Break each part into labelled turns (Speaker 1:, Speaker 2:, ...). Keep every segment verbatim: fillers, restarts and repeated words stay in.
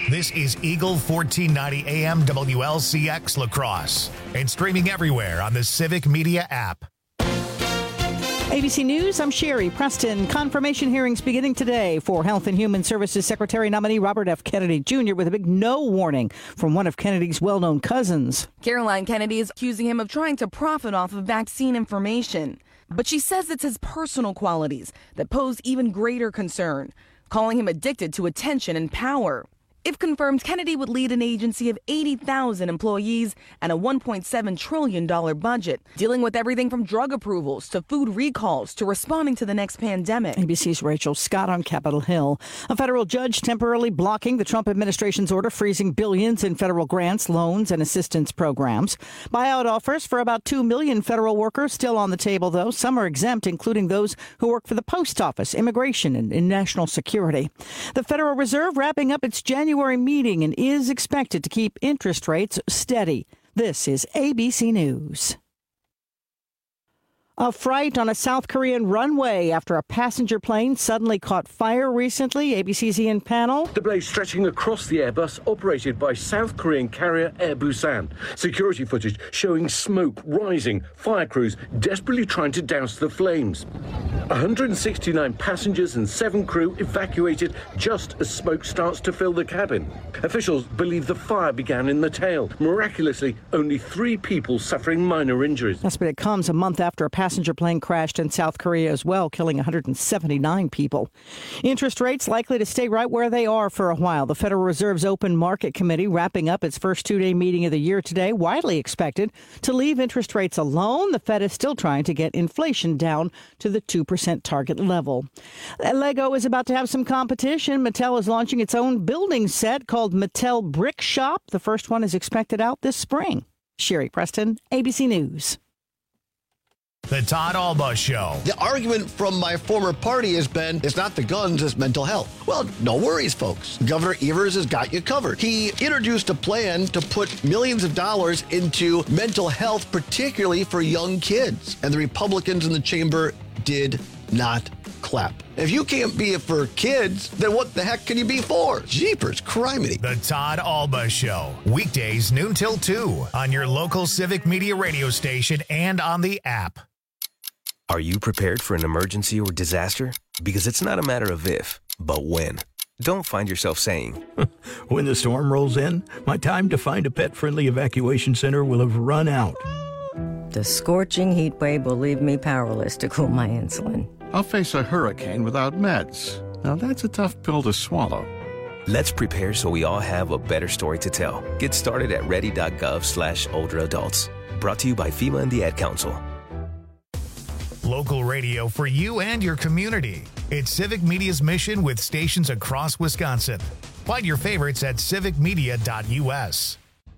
Speaker 1: This is Eagle fourteen ninety A M W L C X La Crosse and streaming everywhere on the Civic Media app.
Speaker 2: A B C News, I'm Sherry Preston. Confirmation hearings beginning today for Health and Human Services Secretary nominee Robert F. Kennedy Junior with a big no warning from one of Kennedy's well-known cousins.
Speaker 3: Caroline Kennedy is accusing him of trying to profit off of vaccine information. But she says it's his personal qualities that pose even greater concern, calling him addicted to attention and power. If confirmed, Kennedy would lead an agency of eighty thousand employees and a one point seven trillion dollars budget, dealing with everything from drug approvals to food recalls to responding to the next pandemic.
Speaker 2: A B C's Rachel Scott on Capitol Hill. A federal judge temporarily blocking the Trump administration's order freezing billions in federal grants, loans, and assistance programs. Buyout offers for about two million federal workers still on the table, though. Some are exempt, including those who work for the post office, immigration, and, and national security. The Federal Reserve wrapping up its January meeting and is expected to keep interest rates steady. This is A B C News. A fright on a South Korean runway after a passenger plane suddenly caught fire recently. A B C's Ian Pannell.
Speaker 4: The blaze stretching across the Airbus operated by South Korean carrier Air Busan. Security footage showing smoke rising, fire crews desperately trying to douse the flames. one hundred sixty-nine passengers and seven crew evacuated just as smoke starts to fill the cabin. Officials believe the fire began in the tail. Miraculously, only three people suffering minor injuries.
Speaker 2: Yes, but it comes a month after a passenger passenger plane crashed in South Korea as well, killing one hundred seventy-nine people. Interest rates likely to stay right where they are for a while. The Federal Reserve's Open Market Committee wrapping up its first two-day meeting of the year today, widely expected to leave interest rates alone. The Fed is still trying to get inflation down to the two percent target level. Lego is about to have some competition. Mattel is launching its own building set called Mattel Brick Shop. The first one is expected out this spring. Sherry Preston, A B C News.
Speaker 1: The Todd Alba Show.
Speaker 5: The argument from my former party has been, it's not the guns, it's mental health. Well, no worries, folks. Governor Evers has got you covered. He introduced a plan to put millions of dollars into mental health, particularly for young kids. And the Republicans in the chamber did not clap. If you can't be it for kids, then what the heck can you be for? Jeepers, criminy.
Speaker 1: The Todd Alba Show. Weekdays noon till two on your local Civic Media radio station and on the app.
Speaker 6: Are you prepared for an emergency or disaster? Because it's not a matter of if, but when. Don't find yourself saying,
Speaker 7: when the storm rolls in, my time to find a pet-friendly evacuation center will have run out.
Speaker 8: The scorching heat wave will leave me powerless to cool my insulin.
Speaker 9: I'll face a hurricane without meds. Now that's a tough pill to swallow.
Speaker 6: Let's prepare so we all have a better story to tell. Get started at ready.gov slash older adults. Brought to you by FEMA and the Ad Council.
Speaker 1: Local radio for you and your community. It's Civic Media's mission with stations across Wisconsin. Find your favorites at civic media dot u s.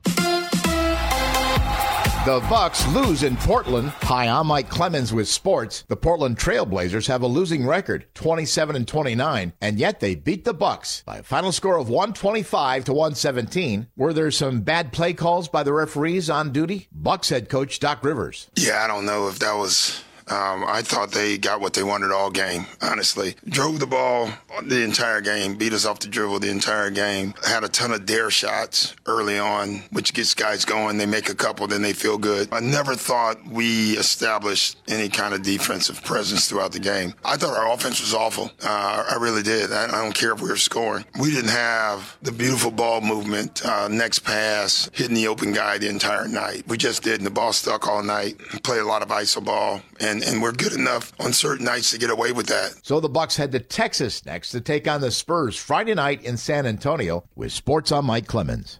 Speaker 10: The Bucks lose in Portland. Hi, I'm Mike Clemens with sports. The Portland Trailblazers have a losing record, twenty-seven and twenty-nine, and yet they beat the Bucks by a final score of one twenty-five to one seventeen. Were there some bad play calls by the referees on duty? Bucks head coach Doc Rivers.
Speaker 11: Yeah, I don't know if that was... Um, I thought they got what they wanted all game, honestly. Drove the ball the entire game, beat us off the dribble the entire game. Had a ton of dare shots early on, which gets guys going. They make a couple, then they feel good. I never thought we established any kind of defensive presence throughout the game. I thought our offense was awful. Uh, I really did. I, I don't care if we were scoring. We didn't have the beautiful ball movement, uh, next pass, hitting the open guy the entire night. We just didn't. The ball stuck all night. Played a lot of iso ball. And, and we're good enough on certain nights to get away with that.
Speaker 10: So the Bucks head to Texas next to take on the Spurs Friday night in San Antonio. With Sports on Mike Clemens.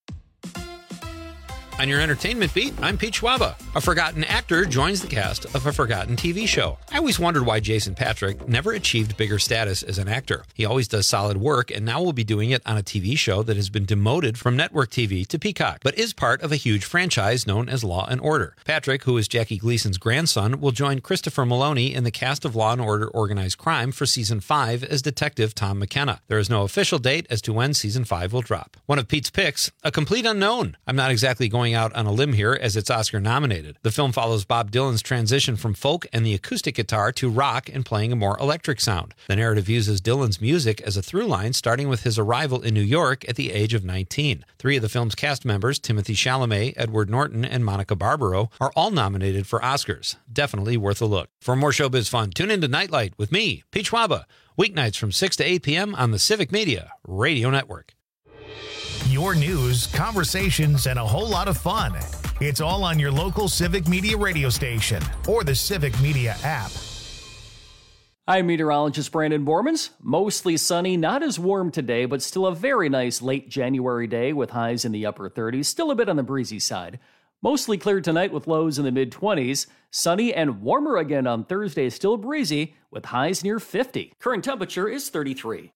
Speaker 12: On your entertainment beat, I'm Pete Schwaba. A forgotten actor joins the cast of a forgotten T V show. I always wondered why Jason Patric never achieved bigger status as an actor. He always does solid work, and now will be doing it on a T V show that has been demoted from network T V to Peacock, but is part of a huge franchise known as Law and Order. Patrick, who is Jackie Gleason's grandson, will join Christopher Maloney in the cast of Law and Order Organized Crime for Season five as Detective Tom McKenna. There is no official date as to when Season five will drop. One of Pete's picks, a complete unknown. I'm not exactly going going out on a limb here as it's Oscar nominated. The film follows Bob Dylan's transition from folk and the acoustic guitar to rock and playing a more electric sound. The narrative uses Dylan's music as a through line, starting with his arrival in New York at the age of nineteen. Three of the film's cast members, Timothy Chalamet, Edward Norton, and Monica Barbaro, are all nominated for Oscars. Definitely worth a look. For more showbiz fun, tune into Nightlight with me, Peach Waba, weeknights from six to eight p.m. on the Civic Media Radio Network.
Speaker 1: Your news, conversations, and a whole lot of fun. It's all on your local Civic Media radio station or the Civic Media app.
Speaker 13: I'm meteorologist Brandon Bormans. Mostly sunny, not as warm today, but still a very nice late January day with highs in the upper thirties, still a bit on the breezy side. Mostly clear tonight with lows in the mid-twenties. Sunny and warmer again on Thursday, still breezy with highs near fifty. Current temperature is thirty-three.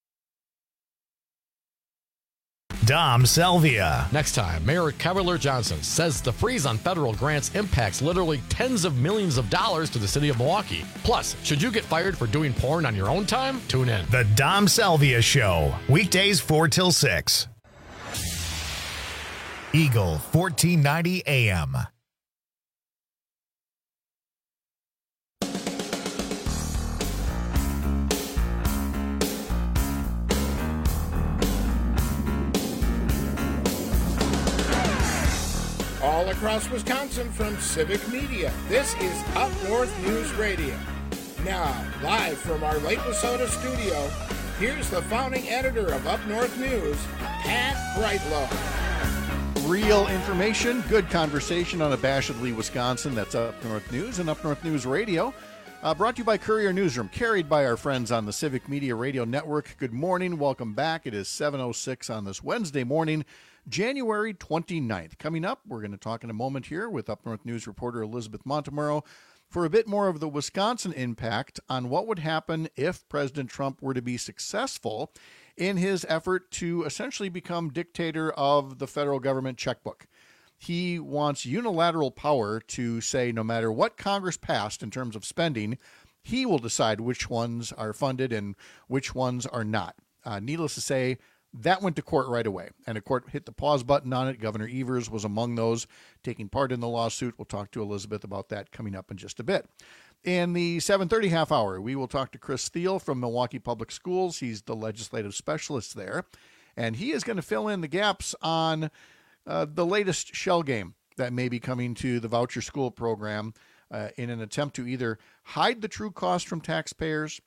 Speaker 1: Dom Salvia.
Speaker 14: Next time, Mayor Cavalier Johnson says the freeze on federal grants impacts literally tens of millions of dollars to the city of Milwaukee. Plus, should you get fired for doing porn on your own time? Tune in.
Speaker 1: The Dom Salvia Show, weekdays four till six. Eagle fourteen ninety A M.
Speaker 10: All across Wisconsin from Civic Media, this is Up North News Radio. Now, live from our Lake Wissota studio, here's the founding editor of Up North News, Pat Brightlow.
Speaker 15: Real information, good conversation unabashedly Wisconsin. That's Up North News and Up North News Radio. Uh, brought to you by Courier Newsroom, carried by our friends on the Civic Media Radio Network. Good morning, welcome back. It is seven oh six on this Wednesday morning, January twenty-ninth. Coming up, we're going to talk in a moment here with Up North News reporter Elizabeth Montemurro for a bit more of the Wisconsin impact on what would happen if President Trump were to be successful in his effort to essentially become dictator of the federal government checkbook. He wants unilateral power to say no matter what Congress passed in terms of spending, he will decide which ones are funded and which ones are not. Uh, needless to say, that went to court right away, and the court hit the pause button on it. Governor Evers was among those taking part in the lawsuit. We'll talk to Elizabeth about that coming up in just a bit. In the seven thirty half hour, we will talk to Chris Thiel from Milwaukee Public Schools. He's the legislative specialist there, and he is going to fill in the gaps on uh, the latest shell game that may be coming to the voucher school program uh, in an attempt to either hide the true cost from taxpayers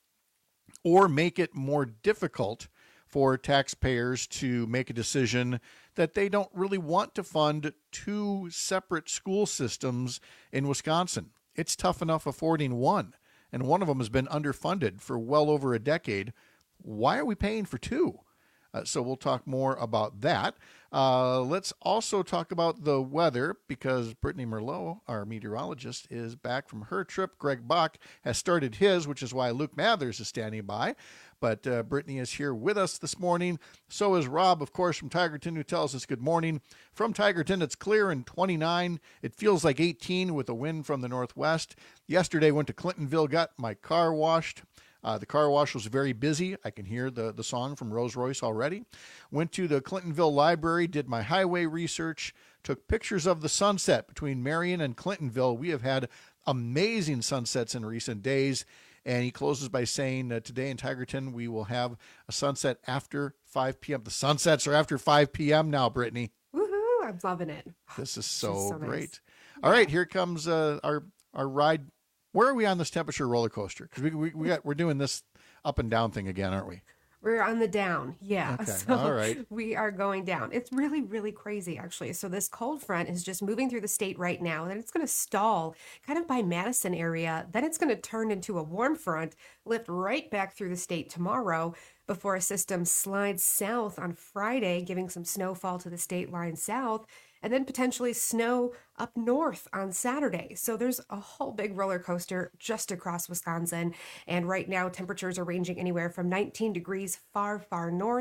Speaker 15: or make it more difficult for taxpayers to make a decision that they don't really want to fund two separate school systems in Wisconsin. It's tough enough affording one, and one of them has been underfunded for well over a decade. Why are we paying for two? Uh, so we'll talk more about that. Uh, let's also talk about the weather because Brittany Merlot, our meteorologist, is back from her trip. Greg Bach has started his, which is why Luke Mathers is standing by. But uh, Brittany is here with us this morning. So is Rob, of course, from Tigerton, who tells us good morning. From Tigerton, it's clear and twenty-nine. It feels like eighteen with a wind from the northwest. Yesterday, went to Clintonville, got my car washed. Uh, the car wash was very busy. I can hear the, the song from Rolls Royce already. Went to the Clintonville Library, did my highway research, took pictures of the sunset between Marion and Clintonville. We have had amazing sunsets in recent days. And he closes by saying uh, today in Tigerton, we will have a sunset after five p.m. The sunsets are after five p.m. now, Brittany.
Speaker 16: Woohoo! I'm loving it.
Speaker 15: This is so,
Speaker 16: this is so
Speaker 15: great.
Speaker 16: Nice.
Speaker 15: All right, here comes uh, our our ride. Where are we on this temperature roller coaster? Because we, we, we got, we're doing this up and down thing again, aren't we?
Speaker 16: We're on the down. Yeah.
Speaker 15: Okay.
Speaker 16: So
Speaker 15: all right.
Speaker 16: We are going down. It's really, really crazy, actually. So this cold front is just moving through the state right now, and then it's going to stall kind of by Madison area. Then it's going to turn into a warm front, lift right back through the state tomorrow before a system slides south on Friday, giving some snowfall to the state line south, and then potentially snow up north on Saturday. So there's a whole big roller coaster just across Wisconsin. And right now, temperatures are ranging anywhere from nineteen degrees far, far north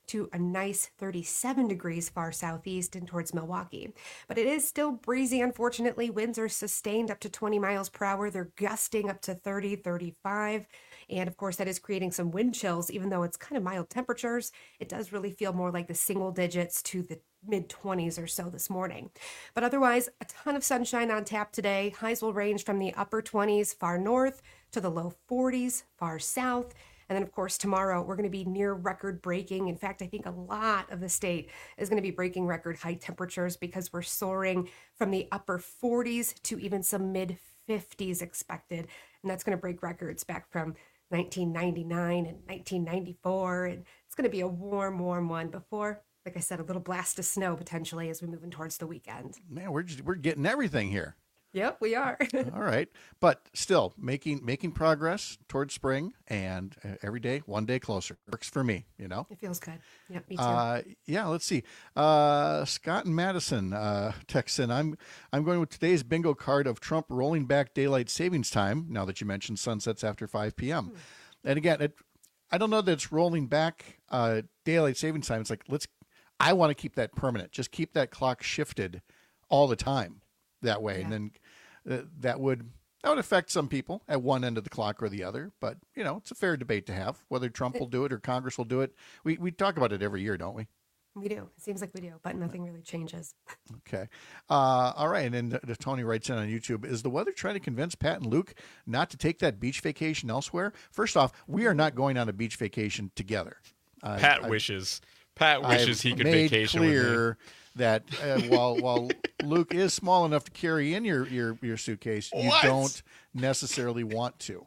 Speaker 16: to a nice thirty-seven degrees far southeast and towards Milwaukee. But it is still breezy, unfortunately. Winds are sustained up to twenty miles per hour. They're gusting up to thirty, thirty-five. And of course, that is creating some wind chills. Even though it's kind of mild temperatures, it does really feel more like the single digits to the mid twenties or so this morning. But otherwise, a ton of sunshine on tap today. Highs will range from the upper twenties far north to the low forties far south. And then, of course, tomorrow we're going to be near record breaking. In fact, I think a lot of the state is going to be breaking record high temperatures because we're soaring from the upper forties to even some mid fifties expected. And that's going to break records back from nineteen ninety-nine and nineteen ninety-four. And it's going to be a warm, warm one before, like I said, a little blast of snow potentially as we move in towards the weekend.
Speaker 15: Man, we're just, we're getting everything here.
Speaker 16: Yep, we are.
Speaker 15: All right. But still making making progress towards spring, and uh, every day, one day closer. Works for me, you know?
Speaker 16: It feels good. Yep, me too.
Speaker 15: Uh, yeah, let's see. Uh, Scott and Madison uh, text in. I'm, I'm going with today's bingo card of Trump rolling back daylight savings time, now that you mentioned sunsets after five p.m. Hmm. And again, it, I don't know that it's rolling back uh, daylight savings time. It's like, let's, I want to keep that permanent. Just keep that clock shifted all the time that way. Yeah. And then uh, that would that would affect some people at one end of the clock or the other. But, you know, it's a fair debate to have, whether Trump it, will do it or Congress will do it. We we talk about it every year, don't we?
Speaker 16: We do. It seems like we do, but nothing really changes.
Speaker 15: Okay. Uh, all right. And then Tony writes in on YouTube, is the weather trying to convince Pat and Luke not to take that beach vacation elsewhere? First off, we are not going on a beach vacation together. Uh,
Speaker 17: Pat
Speaker 15: I,
Speaker 17: wishes. Pat wishes
Speaker 15: I've
Speaker 17: he could
Speaker 15: made
Speaker 17: vacation
Speaker 15: clear
Speaker 17: with me.
Speaker 15: that uh, while while Luke is small enough to carry in your your, your suitcase, you
Speaker 17: What?
Speaker 15: don't necessarily want to.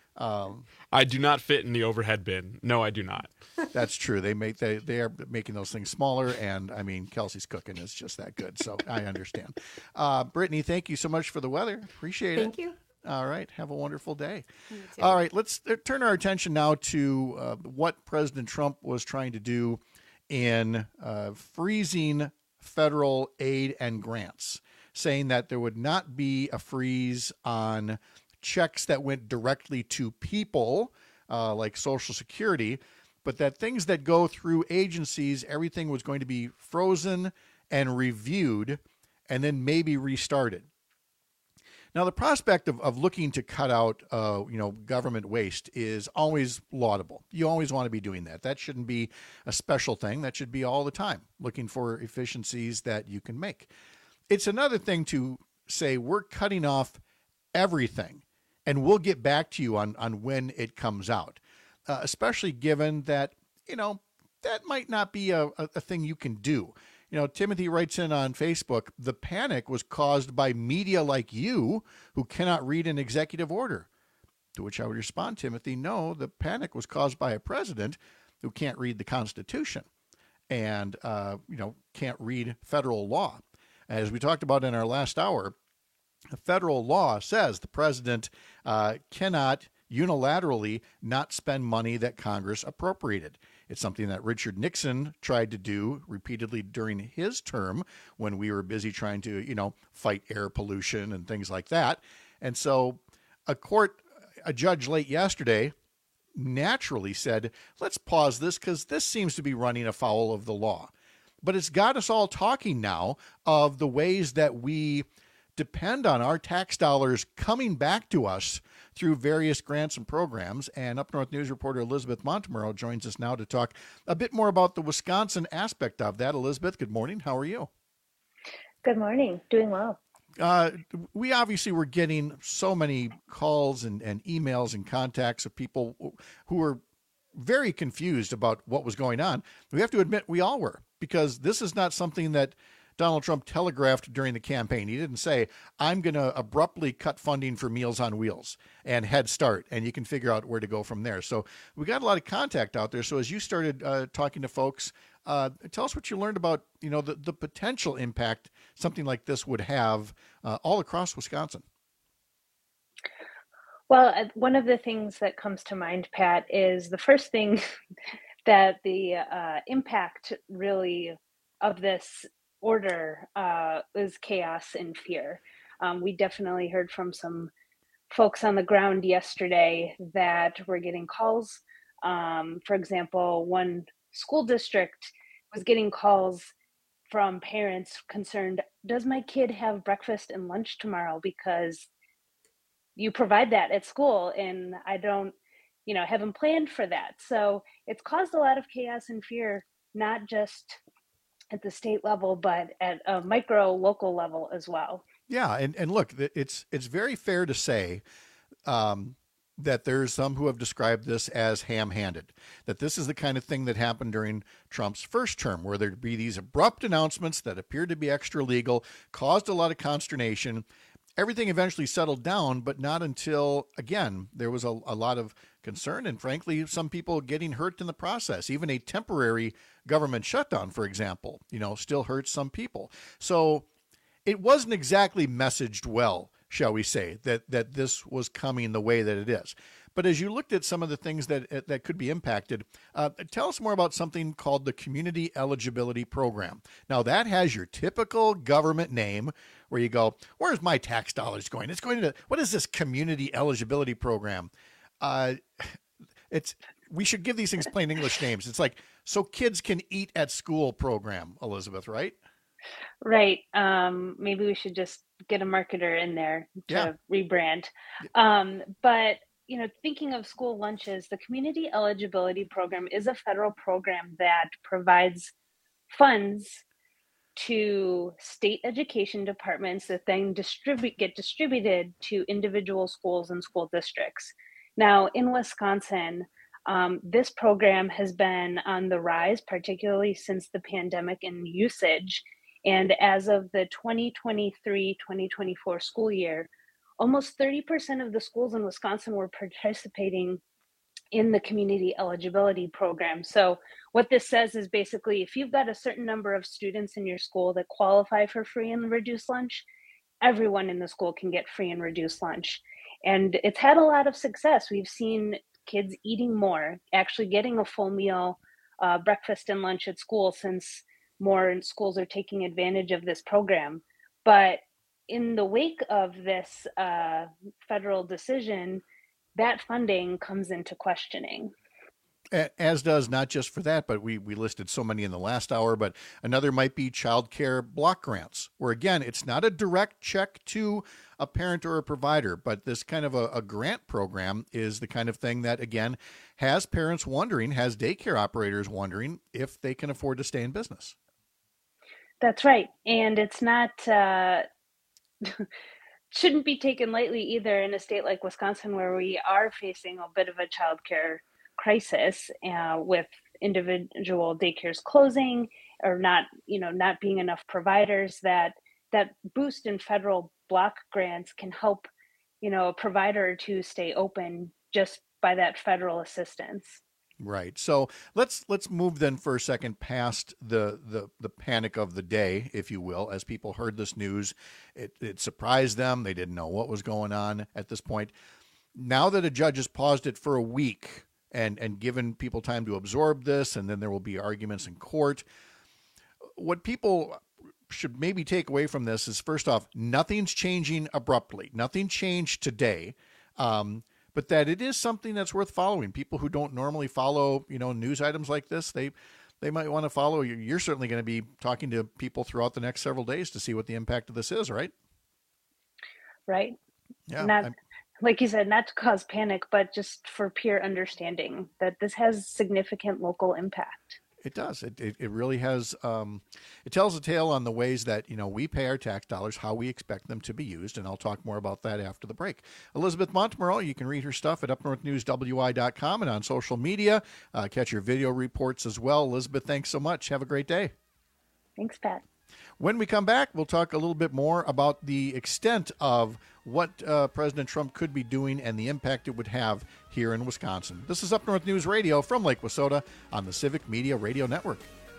Speaker 15: Um,
Speaker 17: I do not fit in the overhead bin. No, I do not.
Speaker 15: That's true. They make they they are making those things smaller, and I mean Kelsey's cooking is just that good, so I understand. Uh, Brittany, thank you so much for the weather. Appreciate
Speaker 16: Thank
Speaker 15: it.
Speaker 16: you.
Speaker 15: All right. Have a wonderful day. All right. Let's uh, turn our attention now to uh, what President Trump was trying to do in uh, freezing federal aid and grants, saying that there would not be a freeze on checks that went directly to people uh, like Social Security, but that things that go through agencies, everything was going to be frozen and reviewed and then maybe restarted. Now, the prospect of, of looking to cut out, uh, you know, government waste is always laudable. You always want to be doing that. That shouldn't be a special thing. That should be all the time, looking for efficiencies that you can make. It's another thing to say we're cutting off everything, and we'll get back to you on, on when it comes out, uh, especially given that, you know, that might not be a, a, a thing you can do. You know, Timothy writes in on Facebook, the panic was caused by media like you who cannot read an executive order. To which I would respond, Timothy, no, the panic was caused by a president who can't read the Constitution and, uh, you know, can't read federal law. As we talked about in our last hour, federal law says the president uh, cannot unilaterally not spend money that Congress appropriated. It's something that Richard Nixon tried to do repeatedly during his term when we were busy trying to, you know, fight air pollution and things like that. And so a court, a judge late yesterday naturally said, let's pause this because this seems to be running afoul of the law. But it's got us all talking now of the ways that we depend on our tax dollars coming back to us through various grants and programs. And Up North News reporter Elizabeth Montemurro joins us now to talk a bit more about the Wisconsin aspect of that. Elizabeth, good morning. How are you?
Speaker 18: Good morning. Doing well.
Speaker 15: Uh, we obviously were getting so many calls and, and emails and contacts of people who were very confused about what was going on. We have to admit we all were, because this is not something that Donald Trump telegraphed during the campaign. He didn't say, I'm going to abruptly cut funding for Meals on Wheels and Head Start, and you can figure out where to go from there. So we got a lot of contact out there. So as you started uh, talking to folks, uh, tell us what you learned about, you know, the, the potential impact something like this would have uh, all across Wisconsin.
Speaker 18: Well, one of the things that comes to mind, Pat, is the first thing that the uh, impact really of this order uh, is chaos and fear. Um, we definitely heard from some folks on the ground yesterday that were getting calls. Um, for example, one school district was getting calls from parents concerned, does my kid have breakfast and lunch tomorrow? Because you provide that at school and I don't, you know, haven't planned for that. So it's caused a lot of chaos and fear, not just at the state level, but at a micro local level as well.
Speaker 15: Yeah. And, and look, it's, it's very fair to say, um, that there's some who have described this as ham-handed, that this is the kind of thing that happened during Trump's first term, where there'd be these abrupt announcements that appeared to be extra legal, caused a lot of consternation. Everything eventually settled down, but not until, again, there was a, a lot of concern and, frankly, some people getting hurt in the process. Even a temporary government shutdown, for example, you know, still hurts some people. So it wasn't exactly messaged well, shall we say, that that this was coming the way that it is. But as you looked at some of the things that that could be impacted, uh, tell us more about something called the Community Eligibility Program. Now, that has your typical government name where you go, where's my tax dollars going? It's going to, what is this Community Eligibility Program? Uh, it's we should give these things plain English names. It's like, so kids can eat at school program, Elizabeth, right?
Speaker 18: Right. Um, maybe we should just get a marketer in there to
Speaker 15: yeah.
Speaker 18: rebrand. Um, but, you know, thinking of school lunches, the Community Eligibility Program is a federal program that provides funds to state education departments that then distribute get distributed to individual schools and school districts. Now, in Wisconsin, um, this program has been on the rise, particularly since the pandemic in usage. And as of the twenty twenty-three twenty twenty-four school year, almost thirty percent of the schools in Wisconsin were participating in the Community Eligibility Program. So what this says is basically, if you've got a certain number of students in your school that qualify for free and reduced lunch, everyone in the school can get free and reduced lunch. And it's had a lot of success. We've seen kids eating more, actually getting a full meal, uh, breakfast and lunch at school, since more schools are taking advantage of this program. But in the wake of this uh, federal decision, that funding comes into questioning.
Speaker 15: As does, not just for that, but we, we listed so many in the last hour, but another might be child care block grants, where again, it's not a direct check to a parent or a provider, but this kind of a, a grant program is the kind of thing that, again, has parents wondering, has daycare operators wondering if they can afford to stay in business.
Speaker 18: That's right. And it's not, uh, shouldn't be taken lightly either in a state like Wisconsin, where we are facing a bit of a childcare crisis uh, with individual daycares closing or not, you know, not being enough providers. That that boost in federal block grants can help, you know, a provider or two stay open just by that federal assistance.
Speaker 15: Right. So let's let's move then for a second past the the the panic of the day, if you will. As people heard this news, it, it surprised them. They didn't know what was going on at this point. Now that a judge has paused it for a week and and given people time to absorb this, and then there will be arguments in court, what people should maybe take away from this is, first off, nothing's changing abruptly. Nothing changed today. Um, but that it is something that's worth following. People who don't normally follow, you know, news items like this, they they might want to follow. You're certainly going to be talking to people throughout the next several days to see what the impact of this is, right?
Speaker 18: Right.
Speaker 15: Yeah.
Speaker 18: Not,
Speaker 15: I'm,
Speaker 18: like you said, not to cause panic, but just for pure understanding that this has significant local impact.
Speaker 15: It does. It, it it really has. Um, it tells a tale on the ways that, you know, we pay our tax dollars, how we expect them to be used, and I'll talk more about that after the break. Elizabeth Montemurro, you can read her stuff at up north news w i dot com and on social media. Uh, catch your video reports as well. Elizabeth, thanks so much. Have a great day.
Speaker 18: Thanks, Pat.
Speaker 15: When we come back, we'll talk a little bit more about the extent of what uh, President Trump could be doing and the impact it would have here in Wisconsin. This is Up North News Radio from Lake Wissota on the Civic Media Radio Network.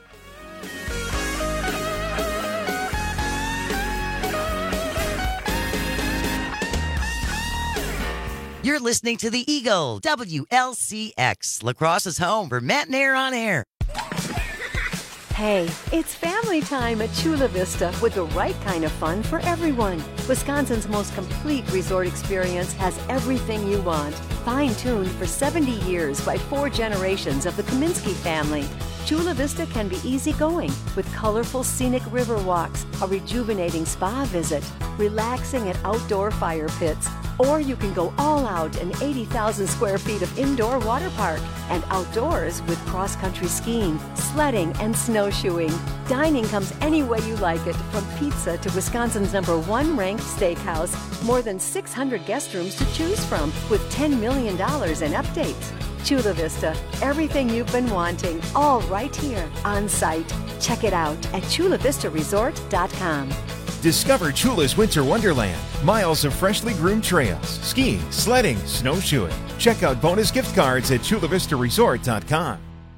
Speaker 19: You're listening to The Eagle, W L C X, La Crosse's home for Matt and Air on Air.
Speaker 20: Hey, it's family time at Chula Vista with the right kind of fun for everyone. Wisconsin's most complete resort experience has everything you want. Fine-tuned for seventy years by four generations of the Kaminsky family. Chula Vista can be easygoing with colorful scenic river walks, a rejuvenating spa visit, relaxing at outdoor fire pits, or you can go all out in eighty thousand square feet of indoor water park and outdoors with cross-country skiing, sledding, and snowshoeing. Dining comes any way you like it, from pizza to Wisconsin's number one ranked steakhouse. More than six hundred guest rooms to choose from with ten million dollars in updates. Chula Vista, everything you've been wanting, all right here on site. Check it out at chula vista resort dot com.
Speaker 21: Discover Chula's Winter Wonderland. Miles of freshly groomed trails, skiing, sledding, snowshoeing. Check out bonus gift cards at chula vista resort dot com.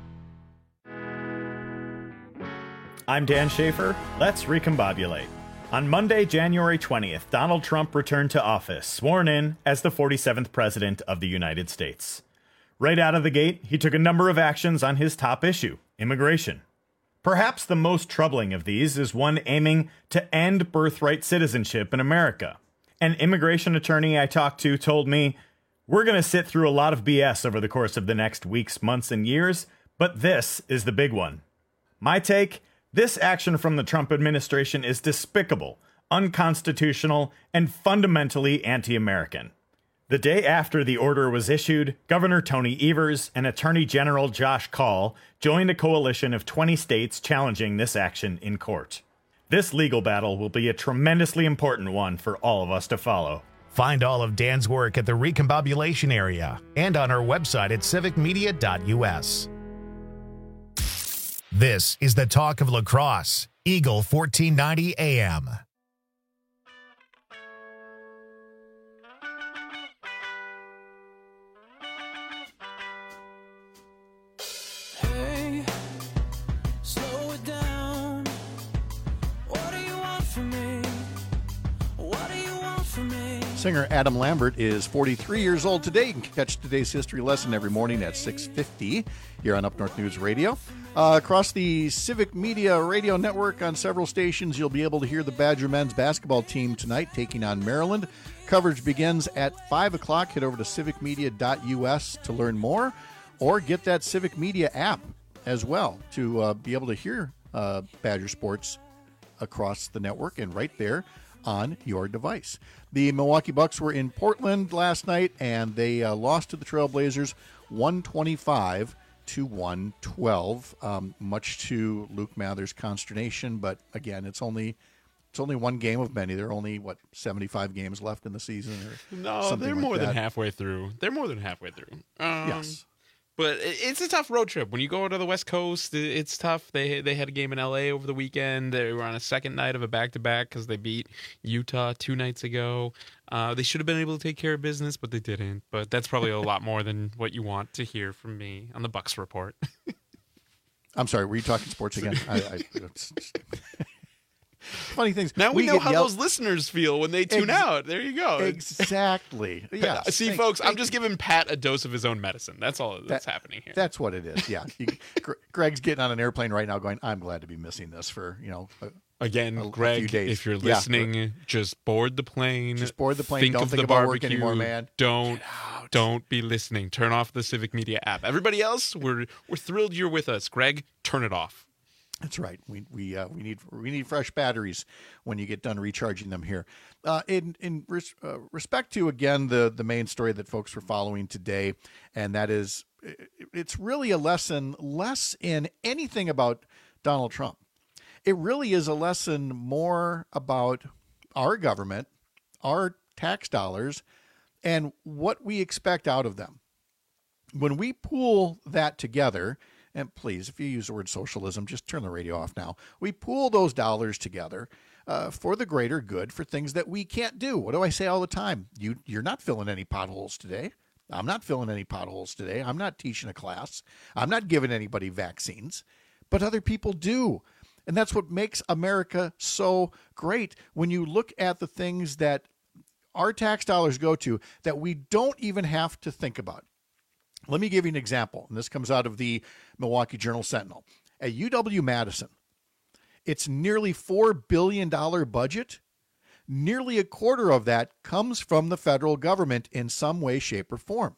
Speaker 22: I'm Dan Schaefer. Let's recombobulate. On Monday, January twentieth, Donald Trump returned to office, sworn in as the forty-seventh President of the United States. Right out of the gate, he took a number of actions on his top issue, immigration. Perhaps the most troubling of these is one aiming to end birthright citizenship in America. An immigration attorney I talked to told me, "We're going to sit through a lot of B S over the course of the next weeks, months, and years, but this is the big one." My take? This action from the Trump administration is despicable, unconstitutional, and fundamentally anti-American. The day after the order was issued, Governor Tony Evers and Attorney General Josh Kaul joined a coalition of twenty states challenging this action in court. This legal battle will be a tremendously important one for all of us to follow.
Speaker 1: Find all of Dan's work at the Recombobulation Area and on our website at civic media dot u s. This is the Talk of La Crosse, Eagle fourteen ninety A M.
Speaker 23: Hey, slow it down. What do you want from me? What do you want from me?
Speaker 15: Singer Adam Lambert is forty-three years old today. You can catch today's history lesson every morning at six fifty here on Up North News Radio. Uh, across the Civic Media Radio Network on several stations, you'll be able to hear the Badger men's basketball team tonight taking on Maryland. Coverage begins at five o'clock. Head over to civic media dot u s to learn more, or get that Civic Media app as well to uh, be able to hear uh, Badger sports across the network and right there on your device. The Milwaukee Bucks were in Portland last night, and they uh, lost to the Trailblazers one twenty-five to one twelve, um, much to Luke Mather's consternation. But again, it's only it's only one game of many. There are only, what, seventy-five games left in the season? Or
Speaker 17: no, they're
Speaker 15: like
Speaker 17: more
Speaker 15: that.
Speaker 17: than halfway through. They're more than halfway through. Um,
Speaker 15: yes.
Speaker 17: But it's a tough road trip. When you go to the West Coast, it's tough. They they had a game in L A over the weekend. They were on a second night of a back-to-back because they beat Utah two nights ago. Uh, they should have been able to take care of business, but they didn't. But that's probably a lot more than what you want to hear from me on the Bucks Report.
Speaker 15: I'm sorry, were you talking sports again? I, I, it's, it's... Funny things.
Speaker 17: Now we, we know how
Speaker 15: yelled...
Speaker 17: those listeners feel when they tune Ex- out. There you go.
Speaker 15: Exactly. Yeah.
Speaker 17: See,
Speaker 15: Thank,
Speaker 17: folks,
Speaker 15: thank
Speaker 17: I'm just giving Pat a dose of his own medicine. That's all that's that, happening here.
Speaker 15: That's what it is. Yeah. You, Greg's getting on an airplane right now, going, "I'm glad to be missing this for you know." A,
Speaker 17: Again,
Speaker 15: a,
Speaker 17: Greg,
Speaker 15: a few days.
Speaker 17: if you're listening,
Speaker 15: yeah.
Speaker 17: just board the plane.
Speaker 15: Just board the plane.
Speaker 17: Think
Speaker 15: don't
Speaker 17: of
Speaker 15: think
Speaker 17: the
Speaker 15: about
Speaker 17: barbecue.
Speaker 15: work anymore, man.
Speaker 17: Don't don't be listening. Turn off the Civic Media app. Everybody else, we're we're thrilled you're with us. Greg, turn it off.
Speaker 15: That's right. We we uh, we need we need fresh batteries when you get done recharging them here. Uh, in in res, uh, respect to again the the main story that folks were following today, and that is it's really a lesson less in anything about Donald Trump. It really is a lesson more about our government, our tax dollars, and what we expect out of them. When we pool that together. And please, if you use the word socialism, just turn the radio off now. We pool those dollars together uh, for the greater good, for things that we can't do. What do I say all the time? You, you're not filling any potholes today. I'm not filling any potholes today. I'm not teaching a class. I'm not giving anybody vaccines. But other people do. And that's what makes America so great. When you look at the things that our tax dollars go to that we don't even have to think about. Let me give you an example, and this comes out of the Milwaukee Journal-Sentinel. At U W-Madison, its nearly four billion dollars budget, nearly a quarter of that comes from the federal government in some way, shape, or form.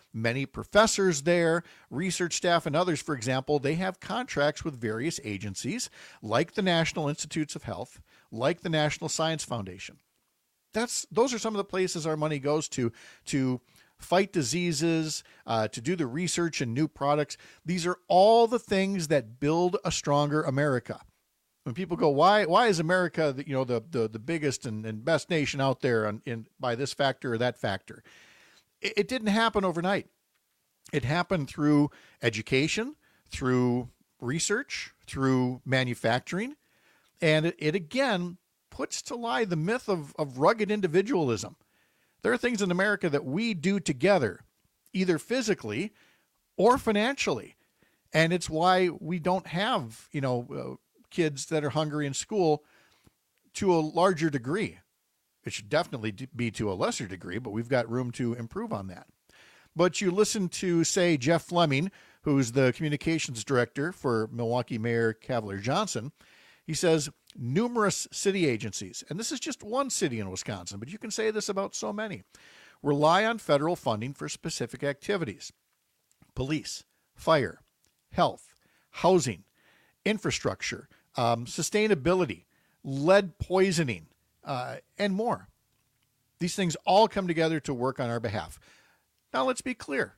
Speaker 15: many professors there, research staff, and others, for example, they have contracts with various agencies like the National Institutes of Health, like the National Science Foundation. That's those are some of the places our money goes to to fight diseases, uh, to do the research and new products. These are all the things that build a stronger America. When people go, why why is America the, you know the the, the biggest and, and best nation out there on, in by this factor or that factor? It, it didn't happen overnight. It happened through education, through research, through manufacturing, and it, it again puts to lie the myth of, of rugged individualism. There are things in America that we do together, either physically or financially. And it's why we don't have, you know, uh, kids that are hungry in school to a larger degree. It should definitely be to a lesser degree, but we've got room to improve on that. But you listen to, say, Jeff Fleming, who's the communications director for Milwaukee Mayor Cavalier Johnson. He says numerous city agencies, and this is just one city in Wisconsin, but you can say this about so many, rely on federal funding for specific activities. Police, fire, health, housing, infrastructure, um, sustainability, lead poisoning, uh, and more. These things all come together to work on our behalf. Now, let's be clear.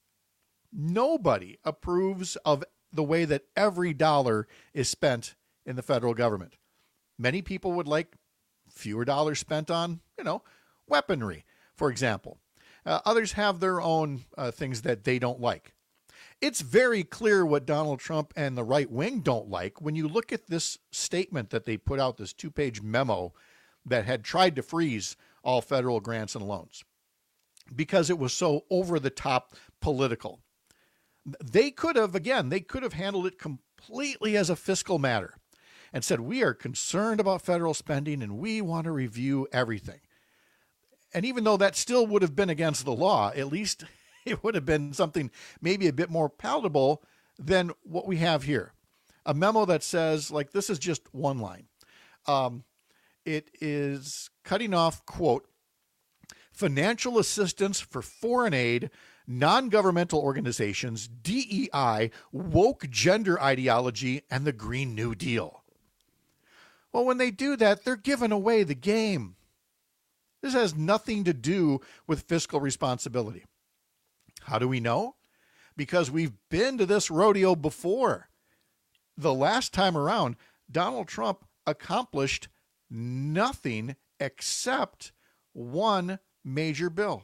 Speaker 15: Nobody approves of the way that every dollar is spent in the federal government. Many people would like fewer dollars spent on, you know, weaponry, for example. Uh, others have their own uh, things that they don't like. It's very clear what Donald Trump and the right wing don't like when you look at this statement that they put out, this two-page memo that had tried to freeze all federal grants and loans because it was so over-the-top political. They could have, again, they could have handled it completely as a fiscal matter and said, we are concerned about federal spending and we want to review everything. And even though that still would have been against the law, at least it would have been something maybe a bit more palatable than what we have here. A memo that says, like, this is just one line. Um, it is cutting off, quote, financial assistance for foreign aid, non-governmental organizations, D E I, woke gender ideology, and the Green New Deal. Well, when they do that, they're giving away the game. This has nothing to do with fiscal responsibility. How do we know? Because we've been to this rodeo before. The last time around, Donald Trump accomplished nothing except one major bill.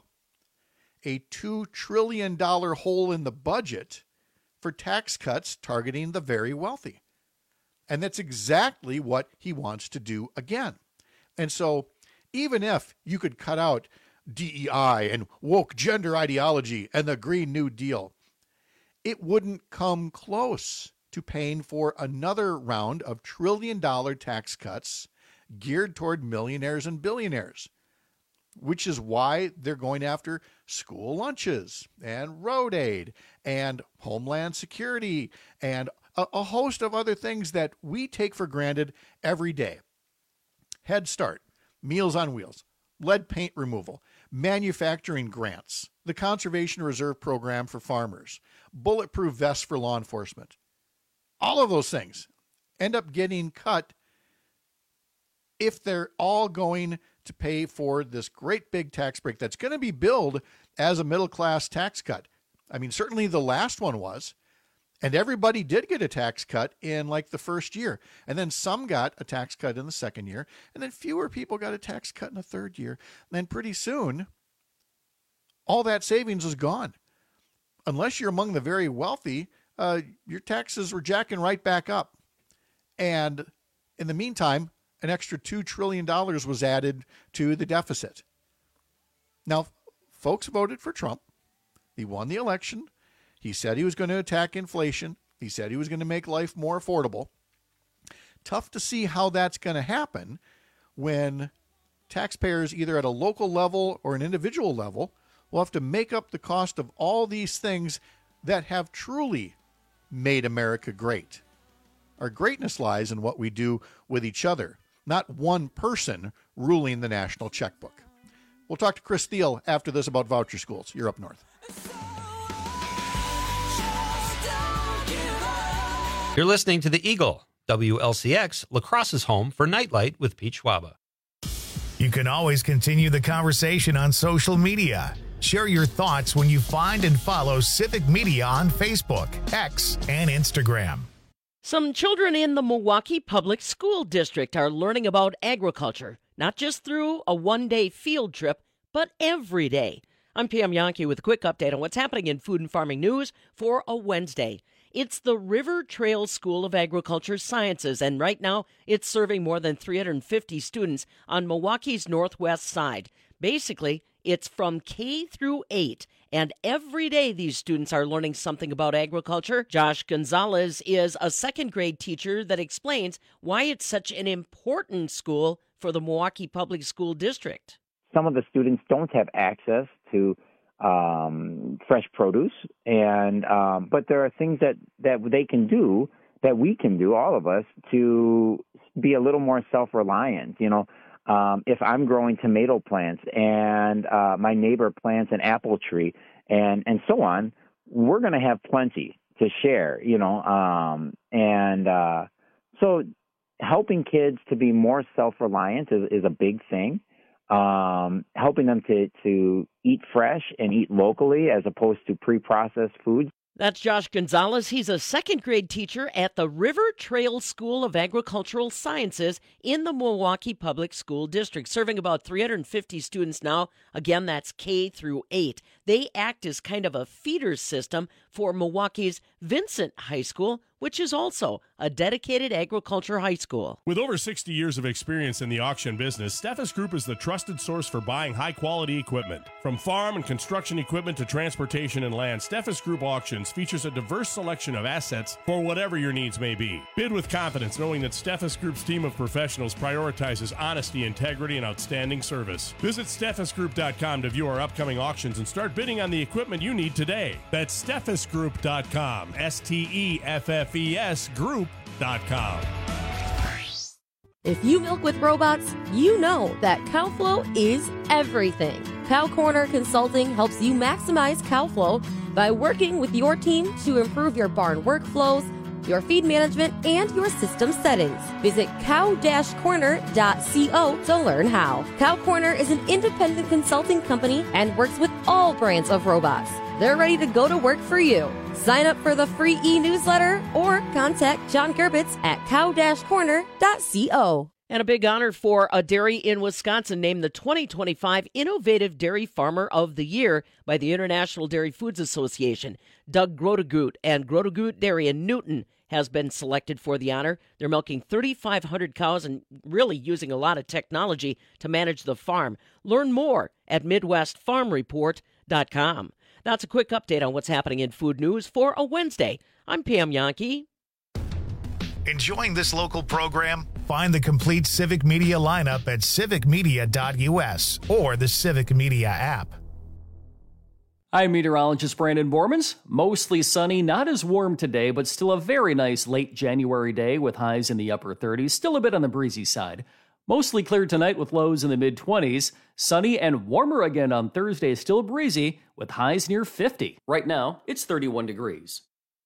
Speaker 15: A two trillion dollars hole in the budget for tax cuts targeting the very wealthy. And that's exactly what he wants to do again. And so even if you could cut out D E I and woke gender ideology and the Green New Deal, it wouldn't come close to paying for another round of trillion dollar tax cuts geared toward millionaires and billionaires, which is why they're going after school lunches and road aid and homeland security and a, a host of other things that we take for granted every day. Head Start, Meals on Wheels, lead paint removal, manufacturing grants, the Conservation Reserve Program for farmers, bulletproof vests for law enforcement. All of those things end up getting cut if they're all going to pay for this great big tax break that's going to be billed as a middle-class tax cut. I mean, certainly the last one was, and everybody did get a tax cut in like the first year. And then some got a tax cut in the second year, and then fewer people got a tax cut in the third year. And then pretty soon, all that savings is gone. Unless you're among the very wealthy, uh, your taxes were jacking right back up. And in the meantime, an extra two trillion dollars was added to the deficit. Now, folks voted for Trump. He won the election. He said he was going to attack inflation. He said he was going to make life more affordable. Tough to see how that's going to happen when taxpayers, either at a local level or an individual level, will have to make up the cost of all these things that have truly made America great. Our greatness lies in what we do with each other, not one person ruling the national checkbook. We'll talk to Chris Thiel after this about voucher schools. You're up north.
Speaker 12: You're listening to The Eagle, W L C X, La Crosse's home for Nightlight with Pete Schwaba.
Speaker 1: You can always continue the conversation on social media. Share your thoughts when you find and follow Civic Media on Facebook, X, and Instagram.
Speaker 2: Some children in the Milwaukee Public School District are learning about agriculture, not just through a one-day field trip, but every day. I'm Pam Yankee with a quick update on what's happening in food and farming news for a Wednesday. It's the River Trail School of Agriculture Sciences, and right now it's serving more than three hundred fifty students on Milwaukee's northwest side. Basically, it's from K through eight, and every day these students are learning something about agriculture. Josh Gonzalez is a second grade teacher that explains why it's such an important school for the Milwaukee Public School District.
Speaker 3: Some of the students don't have access to um, fresh produce, and um, but there are things that, that they can do, that we can do, all of us, to be a little more self-reliant. You know, um, if I'm growing tomato plants and uh, my neighbor plants an apple tree and, and so on, we're going to have plenty to share, you know, um, and uh, so helping kids to be more self-reliant is, is a big thing. Um, helping them to, to eat fresh and eat locally as opposed to pre-processed foods.
Speaker 2: That's Josh Gonzalez. He's a second grade teacher at the River Trail School of Agricultural Sciences in the Milwaukee Public School District, serving about three hundred fifty students now. Again, that's K through eight. They act as kind of a feeder system for Milwaukee's Vincent High School, which is also a dedicated agriculture high school.
Speaker 4: With over sixty years of experience in the auction business, Steffes Group is the trusted source for buying high-quality equipment. From farm and construction equipment to transportation and land, Steffes Group Auctions features a diverse selection of assets for whatever your needs may be. Bid with confidence, knowing that Steffes Group's team of professionals prioritizes honesty, integrity, and outstanding service. Visit Steffes Group dot com to view our upcoming auctions and start bidding on the equipment you need today. That's Steffes Group dot com, S T E F F E S Group dot com.
Speaker 24: If you milk with robots, you know that CowFlow is everything. Cow Corner Consulting helps you maximize cow flow by working with your team to improve your barn workflows, your feed management, and your system settings. Visit cow corner dot co to learn how. Cow Corner is an independent consulting company and works with all brands of robots. They're ready to go to work for you. Sign up for the free e-newsletter or contact John Gerbitz at cow corner dot co.
Speaker 2: And a big honor for a dairy in Wisconsin named the twenty twenty-five Innovative Dairy Farmer of the Year by the International Dairy Foods Association. Doug Grotegut and Grotegut Dairy in Newton has been selected for the honor. They're milking thirty-five hundred cows and really using a lot of technology to manage the farm. Learn more at midwest farm report dot com. That's a quick update on what's happening in food news for a Wednesday. I'm Pam Yankee.
Speaker 1: Enjoying this local program? Find the complete Civic Media lineup at civic media dot u s or the Civic Media app.
Speaker 13: I'm meteorologist Brandon Bormans. Mostly sunny, not as warm today, but still a very nice late January day with highs in the upper thirties, still a bit on the breezy side. Mostly clear tonight with lows in the mid-twenties. Sunny and warmer again on Thursday, still breezy with highs near fifty. Right now, it's thirty-one degrees.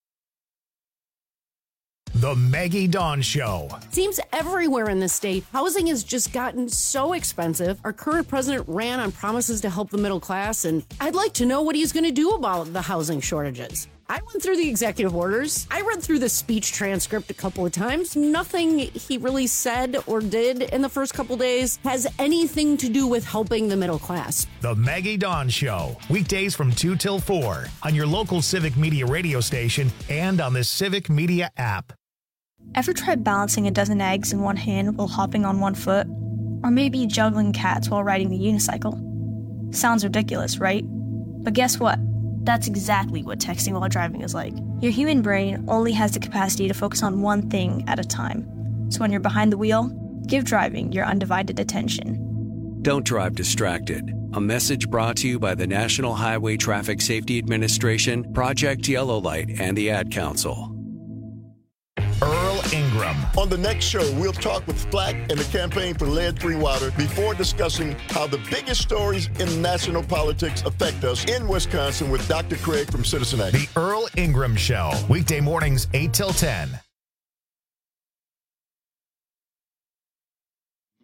Speaker 1: The Maggie Dawn Show.
Speaker 25: Seems everywhere in the state, housing has just gotten so expensive. Our current president ran on promises to help the middle class, and I'd like to know what he's going to do about the housing shortages. I went through the executive orders. I read through the speech transcript a couple of times. Nothing he really said or did in the first couple days has anything to do with helping the middle class.
Speaker 1: The Maggie Dawn Show. Weekdays from two till four on your local Civic Media radio station and on the Civic Media app.
Speaker 26: Ever tried balancing a dozen eggs in one hand while hopping on one foot? Or maybe juggling cats while riding the unicycle? Sounds ridiculous, right? But guess what? That's exactly what texting while driving is like. Your human brain only has the capacity to focus on one thing at a time. So when you're behind the wheel, give driving your undivided attention.
Speaker 27: Don't drive distracted. A message brought to you by the National Highway Traffic Safety Administration, Project Yellow Light, and the Ad Council.
Speaker 1: Earl Ingram.
Speaker 28: On the next show, we'll talk with Flack and the campaign for lead-free water before discussing how the biggest stories in national politics affect us in Wisconsin with Doctor Craig from Citizen Action.
Speaker 1: The Earl Ingram Show. Weekday mornings, eight till ten.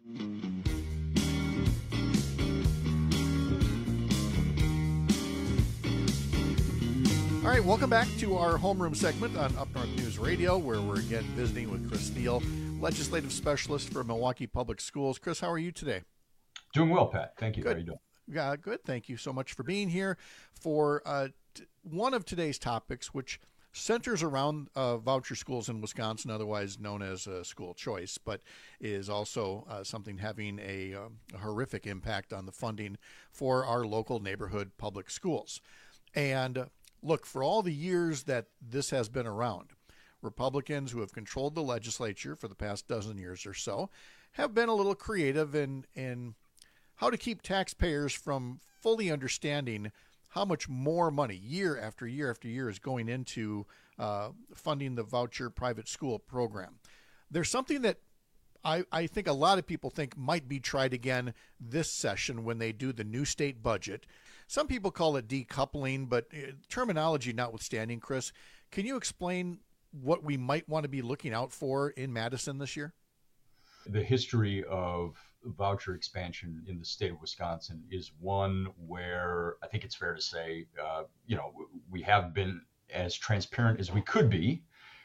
Speaker 15: All right, welcome back to our homeroom segment on Up North News Radio, where we're again visiting with Chris Thiel, legislative specialist for Milwaukee Public Schools. Chris, how are you today?
Speaker 5: Doing well, Pat. Thank you.
Speaker 15: Good.
Speaker 5: How are you doing?
Speaker 15: Yeah, good. Thank you so much for being here for uh, t- one of today's topics, which centers around uh, voucher schools in Wisconsin, otherwise known as uh, school choice, but is also uh, something having a, um, a horrific impact on the funding for our local neighborhood public schools. And uh, look, for all the years that this has been around, Republicans who have controlled the legislature for the past dozen years or so have been a little creative in, in how to keep taxpayers from fully understanding how much more money year after year after year is going into uh, funding the voucher private school program. There's something that I, I think a lot of people think might be tried again this session when they do the new state budget. Some people call it decoupling, but terminology notwithstanding, Chris, can you explain what we might want to be looking out for in Madison this year?
Speaker 5: The history of voucher expansion in the state of Wisconsin is one where I think it's fair to say, uh, you know, we have been as transparent as we could be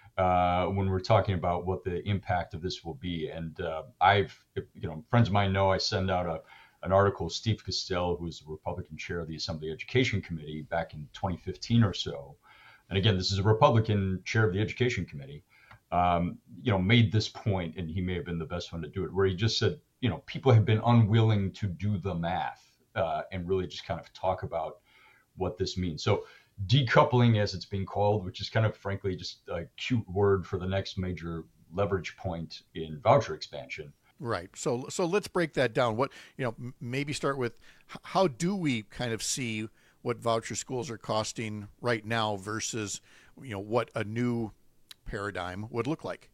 Speaker 5: uh, when we're talking about what the impact of this will be. And uh, I've, you know, friends of mine know I send out a an article, Steve Castell, who is the Republican chair of the Assembly Education Committee back in twenty fifteen or so. And again, this is a Republican chair of the Education Committee, um, you know, made this point, and he may have been the best one to do it, where he just said, you know, people have been unwilling to do the math uh, and really just kind of talk about what this means. So decoupling, as it's being called, which is kind of frankly just a cute word for the next major leverage point in voucher expansion.
Speaker 15: Right. So so let's break that down. What, you know, m- maybe start with how do we kind of see what voucher schools are costing right now versus, you know, what a new paradigm would look like?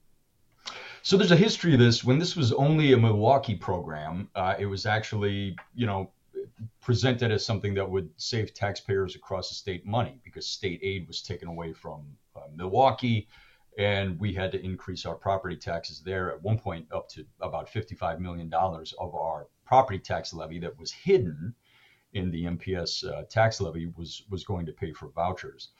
Speaker 5: So there's a history of this. When this was only a Milwaukee program, uh, it was actually, you know, presented as something that would save taxpayers across the state money because state aid was taken away from uh, Milwaukee. And we had to increase our property taxes there at one point up to about fifty-five million dollars of our property tax levy that was hidden in the M P S uh, tax levy was, was going to pay for vouchers.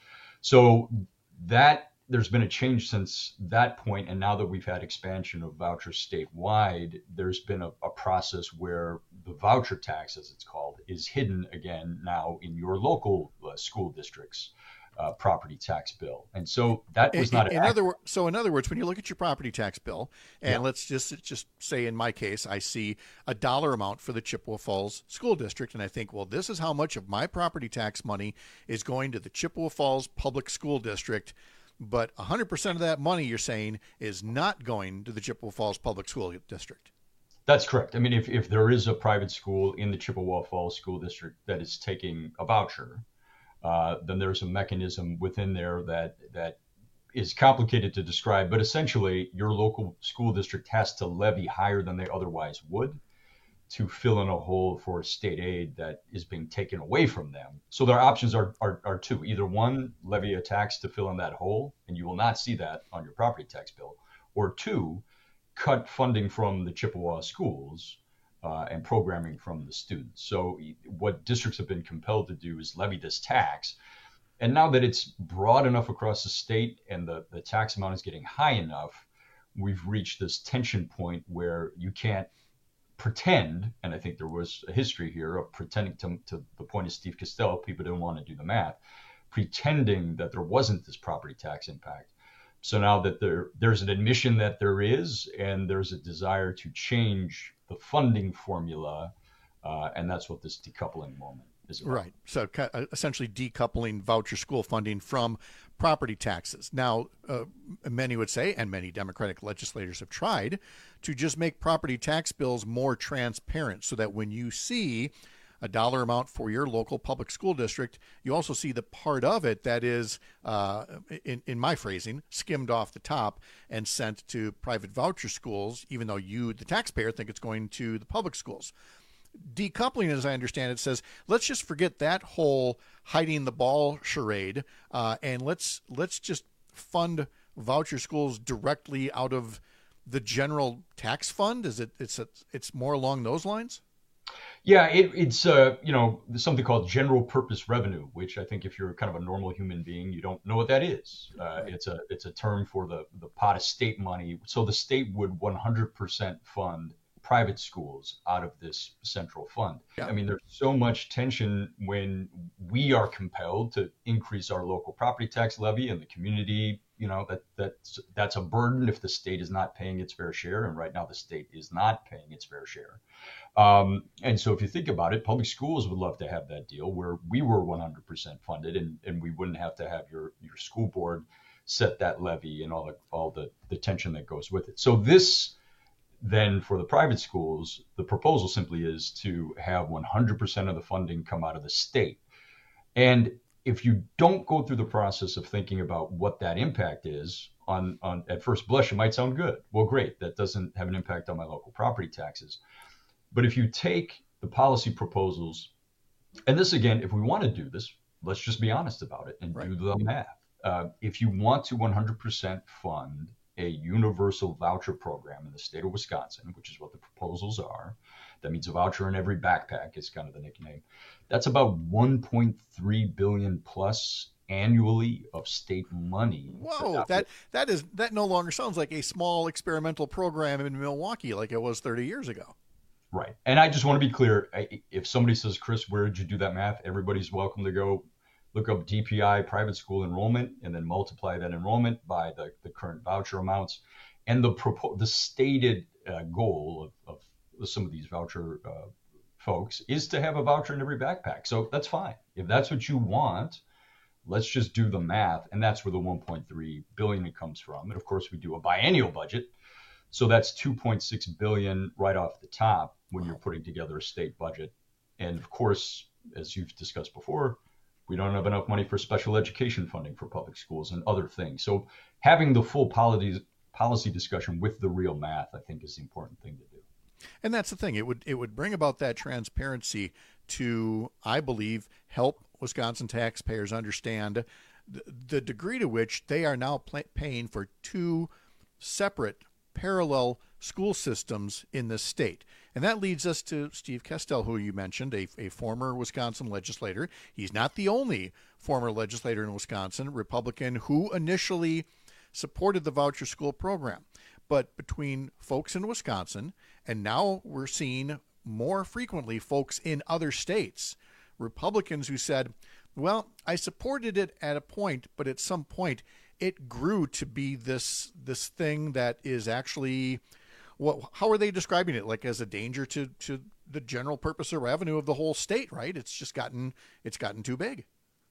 Speaker 5: So that there's been a change since that point. And now that we've had expansion of vouchers statewide, there's been a, a process where the voucher tax, as it's called, is hidden again now in your local uh, school districts. Uh, property tax bill, and so that was not.
Speaker 15: In, in other words, so in other words, when you look at your property tax bill, and
Speaker 5: yeah.
Speaker 15: let's just just say in my case, I see a dollar amount for the Chippewa Falls School District, and I think, well, this is how much of my property tax money is going to the Chippewa Falls Public School District, but one hundred percent of that money, you're saying, is not going to the Chippewa Falls Public School District.
Speaker 5: That's correct. I mean, if if there is a private school in the Chippewa Falls School District that is taking a voucher, Uh, then there's a mechanism within there that that is complicated to describe. But essentially, your local school district has to levy higher than they otherwise would to fill in a hole for state aid that is being taken away from them. So their options are, are, are two. Either one, levy a tax to fill in that hole, and you will not see that on your property tax bill. Or two, cut funding from the Chippewa schools Uh, and programming from the students. So what districts have been compelled to do is levy this tax. And now that it's broad enough across the state and the, the tax amount is getting high enough, we've reached this tension point where you can't pretend, and I think there was a history here of pretending to, to the point of Steve Castell, people didn't want to do the math, pretending that there wasn't this property tax impact. So now that there there's an admission that there is, and there's a desire to change the funding formula, uh, and that's what this decoupling moment is about.
Speaker 15: Right. So uh, essentially decoupling voucher school funding from property taxes. Now, uh, many would say, and many Democratic legislators have tried, to just make property tax bills more transparent so that when you see a dollar amount for your local public school district, you also see the part of it that is, uh, in, in my phrasing, skimmed off the top and sent to private voucher schools, even though you, the taxpayer, think it's going to the public schools. Decoupling, as I understand it, says, let's just forget that whole hiding the ball charade, uh, and let's let's just fund voucher schools directly out of the general tax fund? Is it it's a, it's more along those lines?
Speaker 5: Yeah, it, it's uh, you know something called general purpose revenue, which I think if you're kind of a normal human being, you don't know what that is. Uh, it's a it's a term for the the pot of state money. So the state would one hundred percent fund private schools out of this central fund. Yeah. I mean, there's so much tension when we are compelled to increase our local property tax levy, and the community, you know, that that's that's a burden if the state is not paying its fair share. And right now, the state is not paying its fair share. Um, and so if you think about it, public schools would love to have that deal where we were one hundred percent funded, and, and we wouldn't have to have your, your school board set that levy and all the, all the, the tension that goes with it. So this then for the private schools, the proposal simply is to have one hundred percent of the funding come out of the state. And if you don't go through the process of thinking about what that impact is, on, on at first blush, it might sound good. Well, great, that doesn't have an impact on my local property taxes. But if you take the policy proposals, and this again, if we want to do this, let's just be honest about it and right. do the math. Uh, if you want to one hundred percent fund a universal voucher program in the state of Wisconsin, which is what the proposals are, that means a voucher in every backpack is kind of the nickname. That's about one point three billion plus annually of state money.
Speaker 15: Whoa, that that is that no longer sounds like a small experimental program in Milwaukee like it was thirty years ago.
Speaker 5: Right. And I just want to be clear. If somebody says, Chris, where did you do that math? Everybody's welcome to go look up D P I, private school enrollment, and then multiply that enrollment by the, the current voucher amounts. And the propo- the stated uh, goal of, of some of these voucher uh, folks is to have a voucher in every backpack. So that's fine. If that's what you want, let's just do the math. And that's where the one point three billion dollars comes from. And of course, we do a biennial budget. So that's two point six billion dollars right off the top when you're putting together a state budget. And of course, as you've discussed before, we don't have enough money for special education funding for public schools and other things. So having the full policy policy discussion with the real math, I think, is the important thing to do.
Speaker 15: And that's the thing. It would it would bring about that transparency to, I believe, help Wisconsin taxpayers understand the, the degree to which they are now pay, paying for two separate parallel school systems in this state. And that leads us to Steve Kestel, who you mentioned, a, a former Wisconsin legislator. He's not the only former legislator in Wisconsin, Republican, who initially supported the voucher school program. But between folks in Wisconsin, and now we're seeing more frequently folks in other states, Republicans who said, well, I supported it at a point, but at some point it grew to be this this thing that is actually, what? How are they describing it? Like as a danger to, to the general purpose of revenue of the whole state, right? It's just gotten it's gotten too big.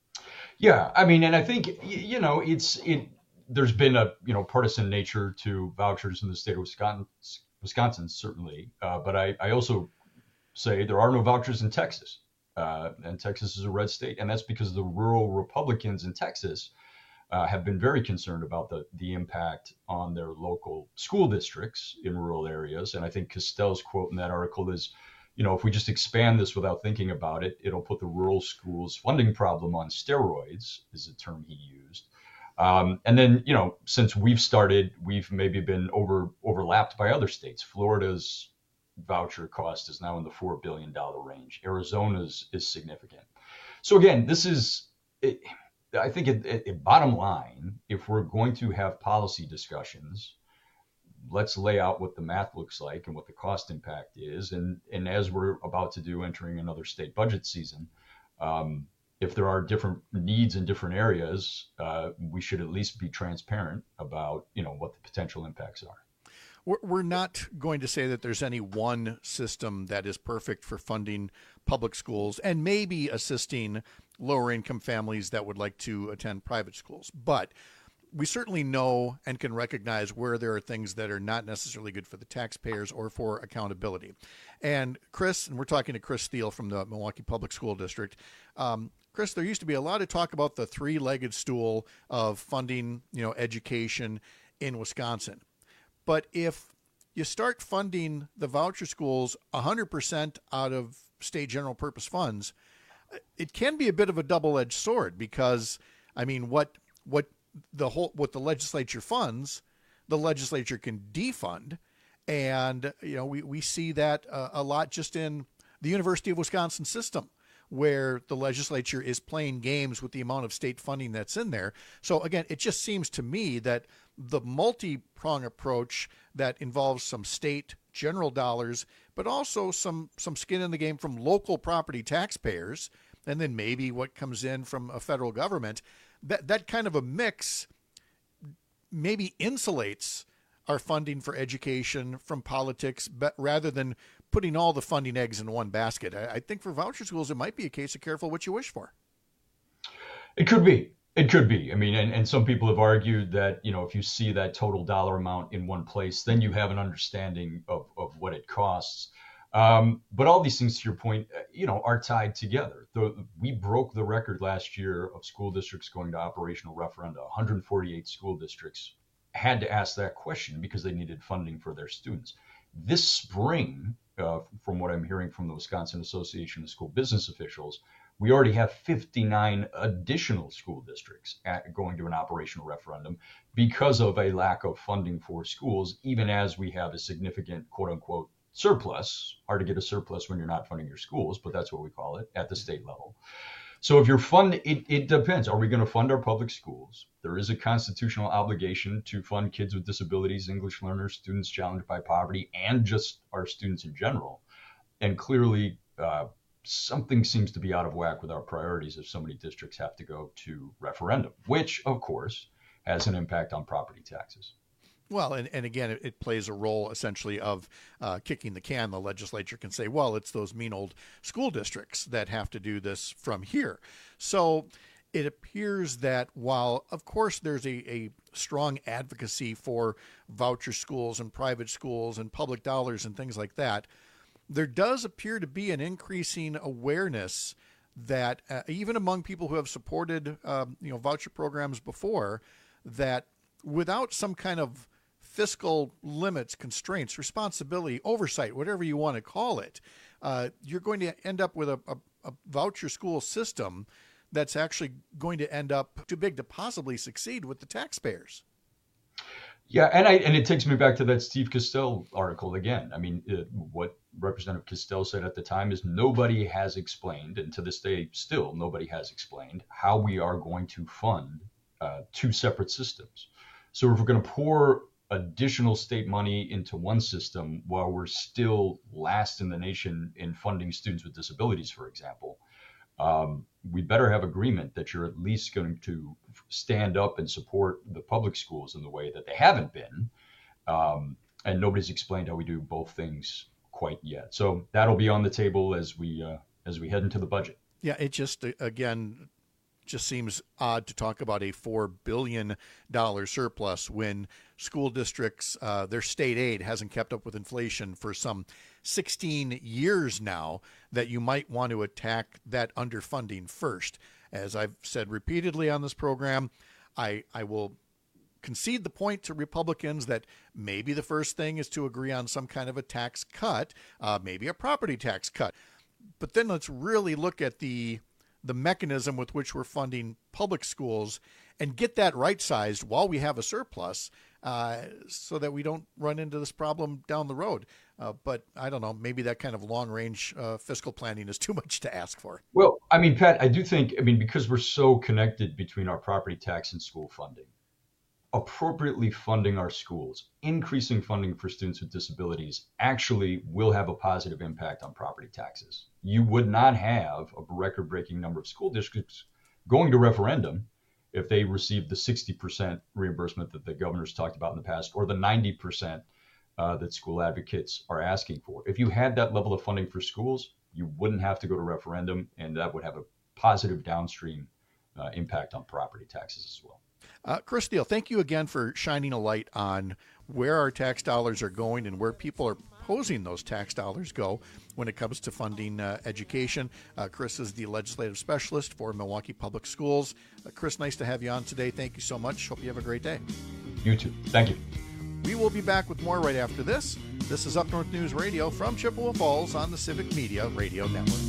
Speaker 5: Yeah, I mean, and I think you know it's it. There's been a you know partisan nature to vouchers in the state of Wisconsin, Wisconsin certainly, uh, but I, I also say there are no vouchers in Texas, uh, and Texas is a red state, and that's because the rural Republicans in Texas Uh, have been very concerned about the, the impact on their local school districts in rural areas. And I think Kestel's quote in that article is, you know, if we just expand this without thinking about it, it'll put the rural schools funding problem on steroids, is a term he used. Um, and then, you know, since we've started, we've maybe been over overlapped by other states. Florida's voucher cost is now in the four billion dollars range. Arizona's is significant. So again, this is... It, I think at, at bottom line, if we're going to have policy discussions, let's lay out what the math looks like and what the cost impact is. And, and as we're about to do entering another state budget season, um, if there are different needs in different areas, uh, we should at least be transparent about, you know, what the potential impacts are.
Speaker 15: We're not going to say that there's any one system that is perfect for funding public schools and maybe assisting lower income families that would like to attend private schools. But we certainly know and can recognize where there are things that are not necessarily good for the taxpayers or for accountability. And Chris, and we're talking to Chris Thiel from the Milwaukee Public School District. Um, Chris, there used to be a lot of talk about the three-legged stool of funding, you know, education in Wisconsin. But if you start funding the voucher schools one hundred percent out of state general purpose funds, it can be a bit of a double-edged sword because, I mean, what what the whole what the legislature funds, the legislature can defund. And, you know, we, we see that uh, a lot just in the University of Wisconsin system, where the legislature is playing games with the amount of state funding that's in there. So again, it just seems to me that the multi-prong approach that involves some state general dollars, but also some, some skin in the game from local property taxpayers, and then maybe what comes in from a federal government, that, that kind of a mix maybe insulates our funding for education from politics, but rather than putting all the funding eggs in one basket. I, I think for voucher schools, it might be a case of careful what you wish for.
Speaker 5: It could be. It could be. I mean, and, and some people have argued that, you know, if you see that total dollar amount in one place, then you have an understanding of, of what it costs. Um, but all these things, to your point, you know, are tied together. The, we broke the record last year of school districts going to operational referenda. one hundred forty-eight school districts had to ask that question because they needed funding for their students. This spring, uh, from what I'm hearing from the Wisconsin Association of School Business Officials, we already have fifty-nine additional school districts at, going to an operational referendum because of a lack of funding for schools, even as we have a significant, quote unquote, surplus. Hard to get a surplus when you're not funding your schools, but that's what we call it at the state level. So if you're fund, it, it depends. Are we going to fund our public schools? There is a constitutional obligation to fund kids with disabilities, English learners, students challenged by poverty, and just our students in general. And clearly, uh, something seems to be out of whack with our priorities if so many districts have to go to referendum, which, of course, has an impact on property taxes.
Speaker 15: Well, and, and again, it, it plays a role essentially of uh, kicking the can. The legislature can say, well, it's those mean old school districts that have to do this from here. So it appears that while, of course, there's a, a strong advocacy for voucher schools and private schools and public dollars and things like that, there does appear to be an increasing awareness that uh, even among people who have supported um, you know, voucher programs before, that without some kind of fiscal limits, constraints, responsibility, oversight, whatever you want to call it, uh, you're going to end up with a, a, a voucher school system that's actually going to end up too big to possibly succeed with the taxpayers.
Speaker 5: Yeah, and I and it takes me back to that Steve Castell article again. I mean, it, what Representative Castell said at the time is nobody has explained, and to this day still nobody has explained, how we are going to fund uh, two separate systems. So if we're going to pour additional state money into one system while we're still last in the nation in funding students with disabilities, for example, um, we better have agreement that you're at least going to stand up and support the public schools in the way that they haven't been. Um, and nobody's explained how we do both things quite yet. So that'll be on the table as we uh, as we head into the budget.
Speaker 15: Yeah, it just, again, just seems odd to talk about a four billion dollars surplus when school districts, uh, their state aid hasn't kept up with inflation for some sixteen years now, that you might want to attack that underfunding first. As I've said repeatedly on this program, I, I will concede the point to Republicans that maybe the first thing is to agree on some kind of a tax cut, uh, maybe a property tax cut. But then let's really look at the the mechanism with which we're funding public schools and get that right-sized while we have a surplus, uh, so that we don't run into this problem down the road. Uh, but I don't know, maybe that kind of long-range uh, fiscal planning is too much to ask for.
Speaker 5: Well, I mean, Pat, I do think, I mean, because we're so connected between our property tax and school funding, appropriately funding our schools, increasing funding for students with disabilities actually will have a positive impact on property taxes. You would not have a record-breaking number of school districts going to referendum if they received the sixty percent reimbursement that the governor's talked about in the past, or the ninety percent uh, that school advocates are asking for. If you had that level of funding for schools, you wouldn't have to go to referendum, and that would have a positive downstream uh, impact on property taxes as well.
Speaker 15: Uh, Chris Steele, thank you again for shining a light on where our tax dollars are going and where people are proposing those tax dollars go when it comes to funding uh, education. Uh, Chris is the legislative specialist for Milwaukee Public Schools. Uh, Chris, nice to have you on today. Thank you so much. Hope you have a great day.
Speaker 5: You too. Thank you.
Speaker 15: We will be back with more right after this. This is Up North News Radio from Chippewa Falls on the Civic Media Radio Network.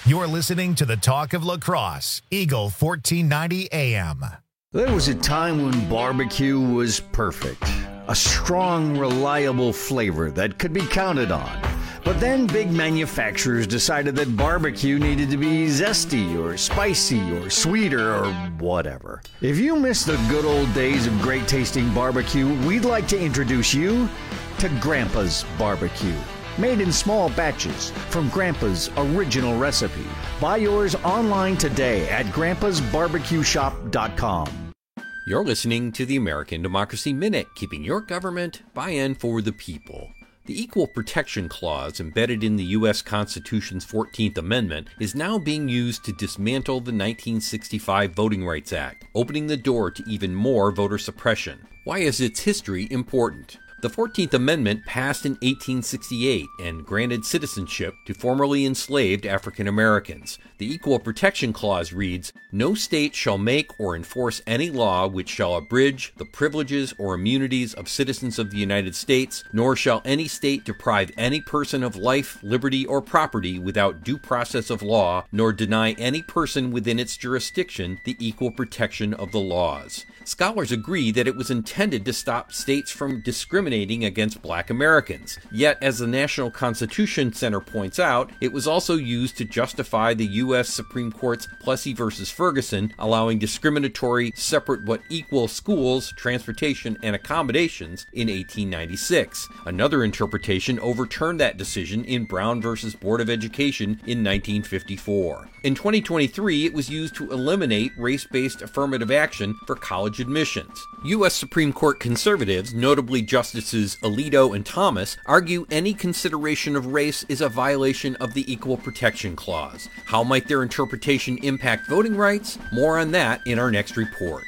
Speaker 1: You're listening to the Talk of Lacrosse, Eagle fourteen ninety A M.
Speaker 6: There was a time when barbecue was perfect. A strong, reliable flavor that could be counted on. But then big manufacturers decided that barbecue needed to be zesty or spicy or sweeter or whatever. If you miss the good old days of great tasting barbecue, we'd like to introduce you to Grandpa's Barbecue. Made in small batches from Grandpa's original recipe. Buy yours online today at grandpas barbecue shop dot com.
Speaker 7: You're listening to the American Democracy Minute, keeping your government by and for the people. The Equal Protection Clause embedded in the U S Constitution's fourteenth Amendment is now being used to dismantle the nineteen sixty-five Voting Rights Act, opening the door to even more voter suppression. Why is its history important? The fourteenth Amendment passed in eighteen sixty-eight and granted citizenship to formerly enslaved African Americans. The Equal Protection Clause reads, "No state shall make or enforce any law which shall abridge the privileges or immunities of citizens of the United States, nor shall any state deprive any person of life, liberty, or property without due process of law, nor deny any person within its jurisdiction the equal protection of the laws." Scholars agree that it was intended to stop states from discriminating against black Americans. Yet, as the National Constitution Center points out, it was also used to justify the U S Supreme Court's Plessy versus Ferguson, allowing discriminatory separate but equal schools, transportation, and accommodations in eighteen ninety-six. Another interpretation overturned that decision in Brown versus Board of Education in nineteen fifty-four. In twenty twenty-three, it was used to eliminate race-based affirmative action for college admissions. U S Supreme Court conservatives, notably Justices Alito and Thomas, argue any consideration of race is a violation of the Equal Protection Clause. How might their interpretation impact voting rights? More on that in our next report.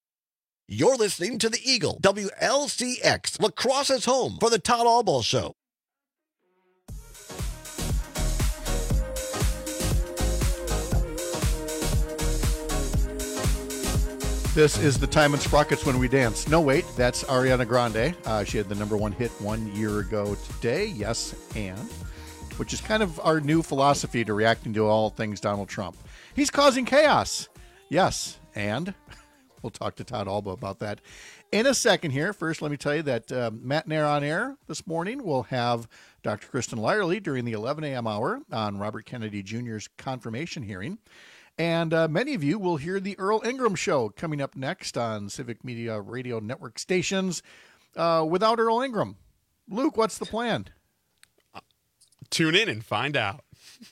Speaker 8: You're listening to the Eagle, W L C X, Lacrosse's home for the Todd Albaugh Show.
Speaker 15: This is the time in Sprockets when we dance. No, wait, that's Ariana Grande. Uh, she had the number one hit one year ago today. Yes, and which is kind of our new philosophy to reacting to all things Donald Trump. He's causing chaos. Yes, and we'll talk to Todd Albaugh about that in a second here. First, let me tell you that uh, Matt Nair on Air this morning will have Doctor Kristen Lyerly during the eleven a.m. hour on Robert Kennedy Junior's confirmation hearing. And uh, many of you will hear the Earl Ingram Show coming up next on Civic Media Radio Network stations uh, without Earl Ingram. Luke, what's the plan?
Speaker 17: Tune in and find out.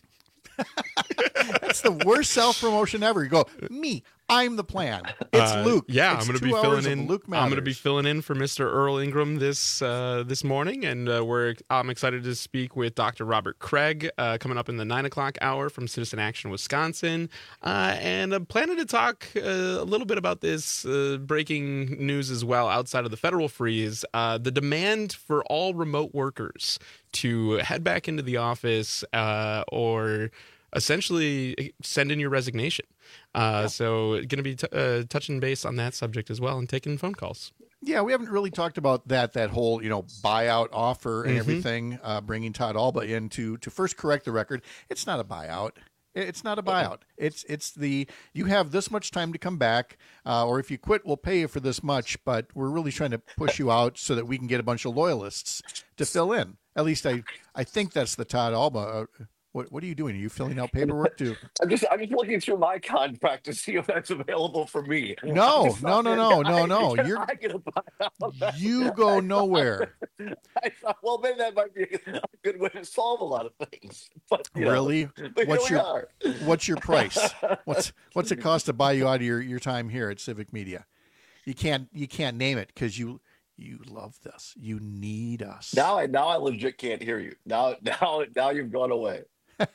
Speaker 15: That's the worst self-promotion ever. You go, me, I'm the plan. It's
Speaker 17: uh,
Speaker 15: Luke.
Speaker 17: Yeah,
Speaker 15: it's
Speaker 17: I'm going to
Speaker 15: two
Speaker 17: be filling
Speaker 15: hours
Speaker 17: in.
Speaker 15: of Luke
Speaker 17: I'm going to
Speaker 15: Matters.
Speaker 17: be filling in for Mister Earl Ingram this uh, this morning, and uh, we're I'm excited to speak with Doctor Robert Craig uh, coming up in the nine o'clock hour from Citizen Action Wisconsin, uh, and I'm planning to talk uh, a little bit about this uh, breaking news as well outside of the federal freeze. Uh, the demand for all remote workers to head back into the office uh, or essentially send in your resignation. Uh, yeah. So going to be t- uh, touching base on that subject as well and taking phone calls.
Speaker 15: Yeah, we haven't really talked about that, that whole, you know, buyout offer and
Speaker 17: mm-hmm.
Speaker 15: everything, uh, bringing Todd Albaugh in to, to first correct the record. It's not a buyout. It's not a buyout. It's it's the, you have this much time to come back, uh, or if you quit, we'll pay you for this much, but we're really trying to push you out so that we can get a bunch of loyalists to fill in. At least I, I think that's the Todd Albaugh. Uh, What What are you doing? Are you filling out paperwork too?
Speaker 9: I'm just I'm just looking through my contract to see if that's available for me.
Speaker 15: No, no, no, no, no, no. You're
Speaker 9: I get a buyout.
Speaker 15: you go nowhere.
Speaker 9: I thought, well, maybe that might be a good way to solve a lot of things. But, you
Speaker 15: really?
Speaker 9: know, but
Speaker 15: what's
Speaker 9: here
Speaker 15: your
Speaker 9: we are.
Speaker 15: What's your price? What's What's it cost to buy you out of your, your time here at Civic Media? You can't you can't name it because you. You love this. You need us.
Speaker 9: Now I now I legit can't hear you. Now now now you've gone away.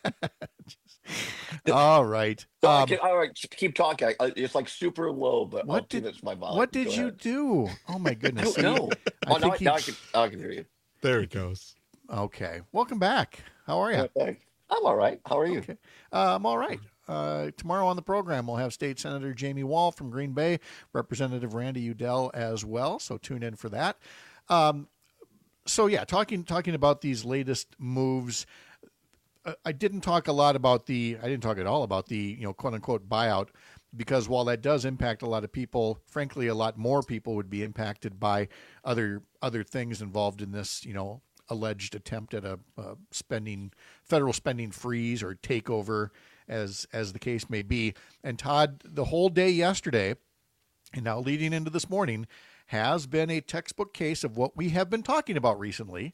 Speaker 15: All right.
Speaker 9: So
Speaker 15: Um,
Speaker 9: I can, all right, keep talking. I, it's like super low, but
Speaker 15: What
Speaker 9: I'll
Speaker 15: did-
Speaker 9: that's my volume.
Speaker 15: what did
Speaker 9: Go
Speaker 15: you
Speaker 9: ahead.
Speaker 15: do? Oh my
Speaker 9: I
Speaker 15: goodness.
Speaker 9: don't know.
Speaker 15: See, I
Speaker 9: Oh, now,
Speaker 15: think
Speaker 9: I, now, I
Speaker 15: he-
Speaker 9: can, now I can hear you.
Speaker 17: There it goes.
Speaker 15: Okay. Welcome back. How are you?
Speaker 9: Okay. I'm all right. How are you?
Speaker 15: Okay. Uh, I'm all right. Uh, tomorrow on the program, we'll have State Senator Jamie Wall from Green Bay, Representative Randy Udell as well. So tune in for that. Um, so yeah, talking talking about these latest moves. I didn't talk a lot about the, I didn't talk at all about the, you know, quote unquote buyout, because while that does impact a lot of people, frankly, a lot more people would be impacted by other other things involved in this, you know, alleged attempt at a, a spending, federal spending freeze or takeover, as as the case may be. And Todd, the whole day yesterday, and now leading into this morning, has been a textbook case of what we have been talking about recently,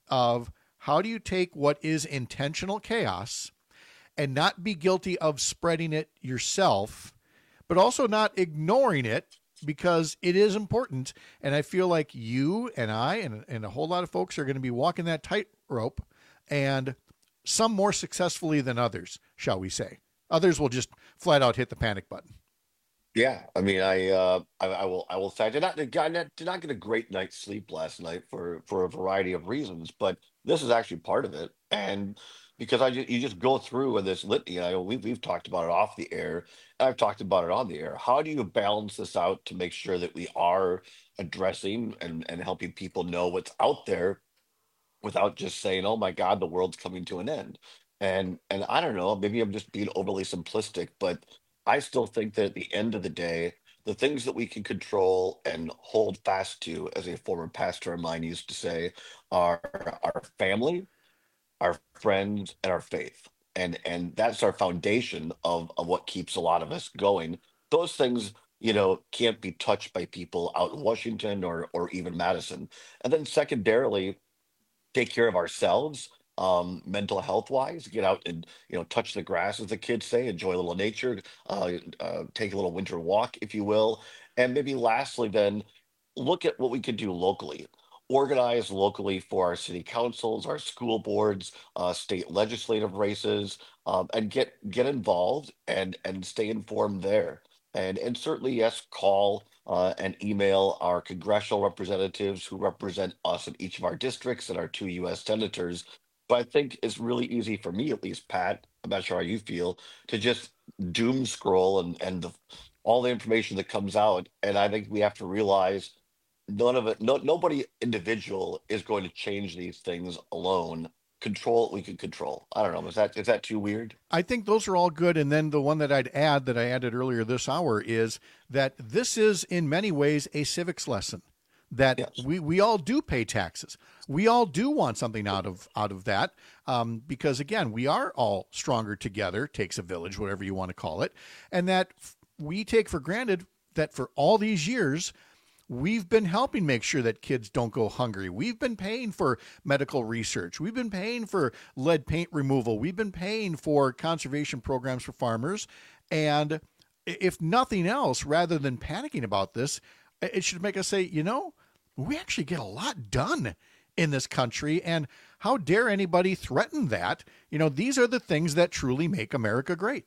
Speaker 15: of how do you take what is intentional chaos and not be guilty of spreading it yourself, but also not ignoring it, because it is important. And I feel like you and I and, and a whole lot of folks are going to be walking that tightrope, and some more successfully than others, shall we say. Others will just flat out hit the panic button.
Speaker 9: Yeah, I mean, I, uh, I, I will, I will say, I did not, did not, did not get a great night's sleep last night for, for a variety of reasons, but this is actually part of it. And because I, just, you just go through with this litany. I, we've, we've talked about it off the air, and I've talked about it on the air. How do you balance this out to make sure that we are addressing and, and helping people know what's out there without just saying, oh my God, the world's coming to an end? And, and I don't know, maybe I'm just being overly simplistic, but I still think that at the end of the day, the things that we can control and hold fast to, as a former pastor of mine used to say, are our family, our friends, and our faith. And and that's our foundation of, of what keeps a lot of us going. Those things, you know, can't be touched by people out in Washington or or even Madison. And then secondarily, take care of ourselves. Um, mental health wise, get out and, you know, touch the grass, as the kids say, enjoy a little nature, uh, uh, take a little winter walk, if you will. And maybe lastly, then look at what we could do locally, organize locally for our city councils, our school boards, uh, state legislative races, um, and get get involved and and stay informed there. And and certainly, yes, call uh, and email our congressional representatives who represent us in each of our districts and our two U S senators. But I think it's really easy for me, at least, Pat, I'm not sure how you feel, to just doom scroll and, and the, all the information that comes out. And I think we have to realize none of it, no, nobody individual is going to change these things alone. Control what we can control. I don't know. Is that is that too weird?
Speaker 15: I think those are all good. And then the one that I'd add that I added earlier this hour is that this is in many ways a civics lesson. That yes. we, we all do pay taxes. We all do want something out of out of that, um, because, again, we are all stronger together, takes a village, whatever you want to call it, and that f- we take for granted that for all these years, we've been helping make sure that kids don't go hungry. We've been paying for medical research. We've been paying for lead paint removal. We've been paying for conservation programs for farmers. And if nothing else, rather than panicking about this, it should make us say, you know, we actually get a lot done in this country, and how dare anybody threaten that? You know, these are the things that truly make America great.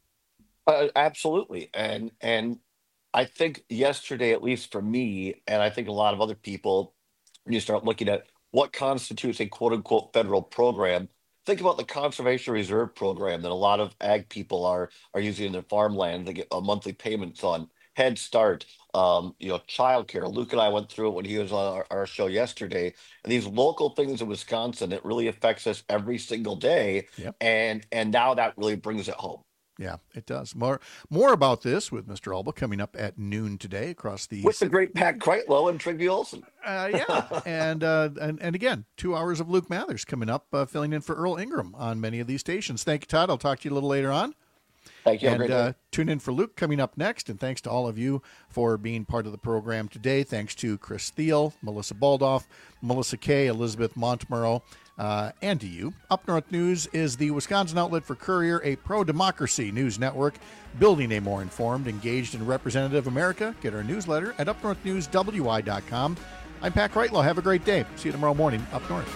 Speaker 9: Uh, absolutely. And and I think yesterday, at least for me, and I think a lot of other people, when you start looking at what constitutes a quote unquote federal program, think about the Conservation Reserve Program that a lot of ag people are are using in their farmland. They get a monthly payments on. Head Start, um, you know, childcare. Luke and I went through it when he was on our, our show yesterday. And these local things in Wisconsin, it really affects us every single day.
Speaker 15: Yep.
Speaker 9: And and now that really brings it home.
Speaker 15: Yeah, it does. More more about this with Mister Alba coming up at noon today across the...
Speaker 9: With the great Pat Kreitlow and Trigby Olson.
Speaker 15: Uh, yeah, and, uh, and and again, two hours of Luke Mathers coming up, uh, filling in for Earl Ingram on many of these stations. Thank you, Todd. I'll talk to you a little later on.
Speaker 9: Thank you.
Speaker 15: And uh, tune in for Luke coming up next. And thanks to all of you for being part of the program today. Thanks to Chris Thiel, Melissa Baldoff, Melissa Kay, Elizabeth Montmurrow, uh, and to you. Up North News is the Wisconsin outlet for Courier, a pro-democracy news network, building a more informed, engaged, and representative America. Get our newsletter at up north news w i dot com. I'm Pat Kreitlow. Have a great day. See you tomorrow morning up north.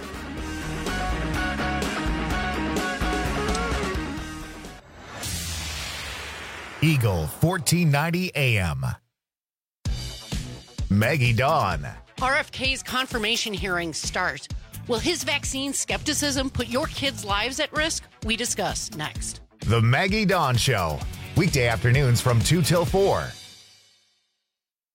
Speaker 1: Eagle fourteen ninety A M. Maggie Dawn.
Speaker 10: R F K's confirmation hearings start. Will his vaccine skepticism put your kids' lives at risk? We discuss next.
Speaker 1: The Maggie Dawn Show. Weekday afternoons from two till four.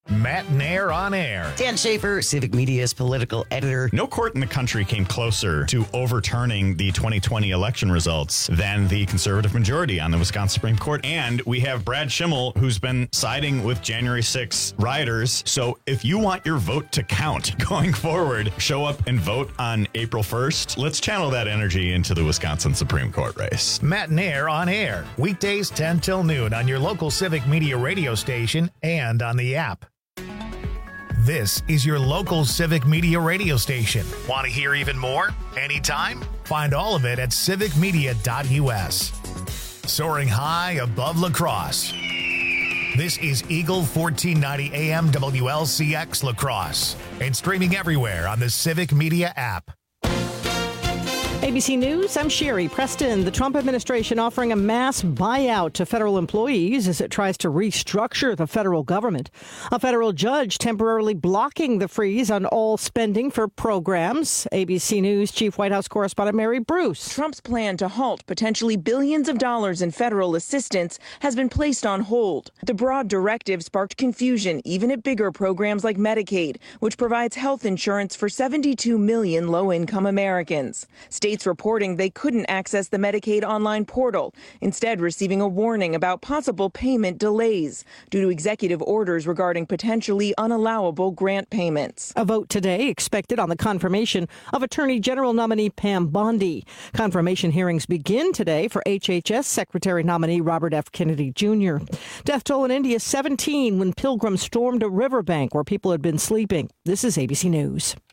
Speaker 1: Matt Nair on air.
Speaker 11: Dan Schaefer, Civic Media's political editor.
Speaker 14: No court in the country came closer to overturning the twenty twenty election results than the conservative majority on the Wisconsin Supreme Court. And we have Brad Schimmel, who's been siding with January sixth rioters. So if you want your vote to count going forward, show up and vote on April first. Let's channel that energy into the Wisconsin Supreme Court race.
Speaker 1: Matt Nair on air. Weekdays ten till noon on your local Civic Media radio station and on the app. This is your local Civic Media radio station. Want to hear even more? Anytime? Find all of it at civic media dot u s. Soaring high above La Crosse. This is Eagle fourteen ninety A M W L C X La Crosse and streaming everywhere on the Civic Media app.
Speaker 16: A B C News, I'm Sherry Preston. The Trump administration offering a mass buyout to federal employees as it tries to restructure the federal government. A federal judge temporarily blocking the freeze on all spending for programs. A B C News Chief White House correspondent Mary Bruce.
Speaker 18: Trump's plan to halt potentially billions of dollars in federal assistance has been placed on hold. The broad directive sparked confusion even at bigger programs like Medicaid, which provides health insurance for seventy-two million low-income Americans. States reporting they couldn't access the Medicaid online portal, instead receiving a warning about possible payment delays due to executive orders regarding potentially unallowable grant payments.
Speaker 16: A vote today expected on the confirmation of Attorney General nominee Pam Bondi. Confirmation hearings begin today for H H S Secretary nominee Robert F. Kennedy Junior Death toll in India seventeen when pilgrims stormed a riverbank where people had been sleeping. This is A B C News.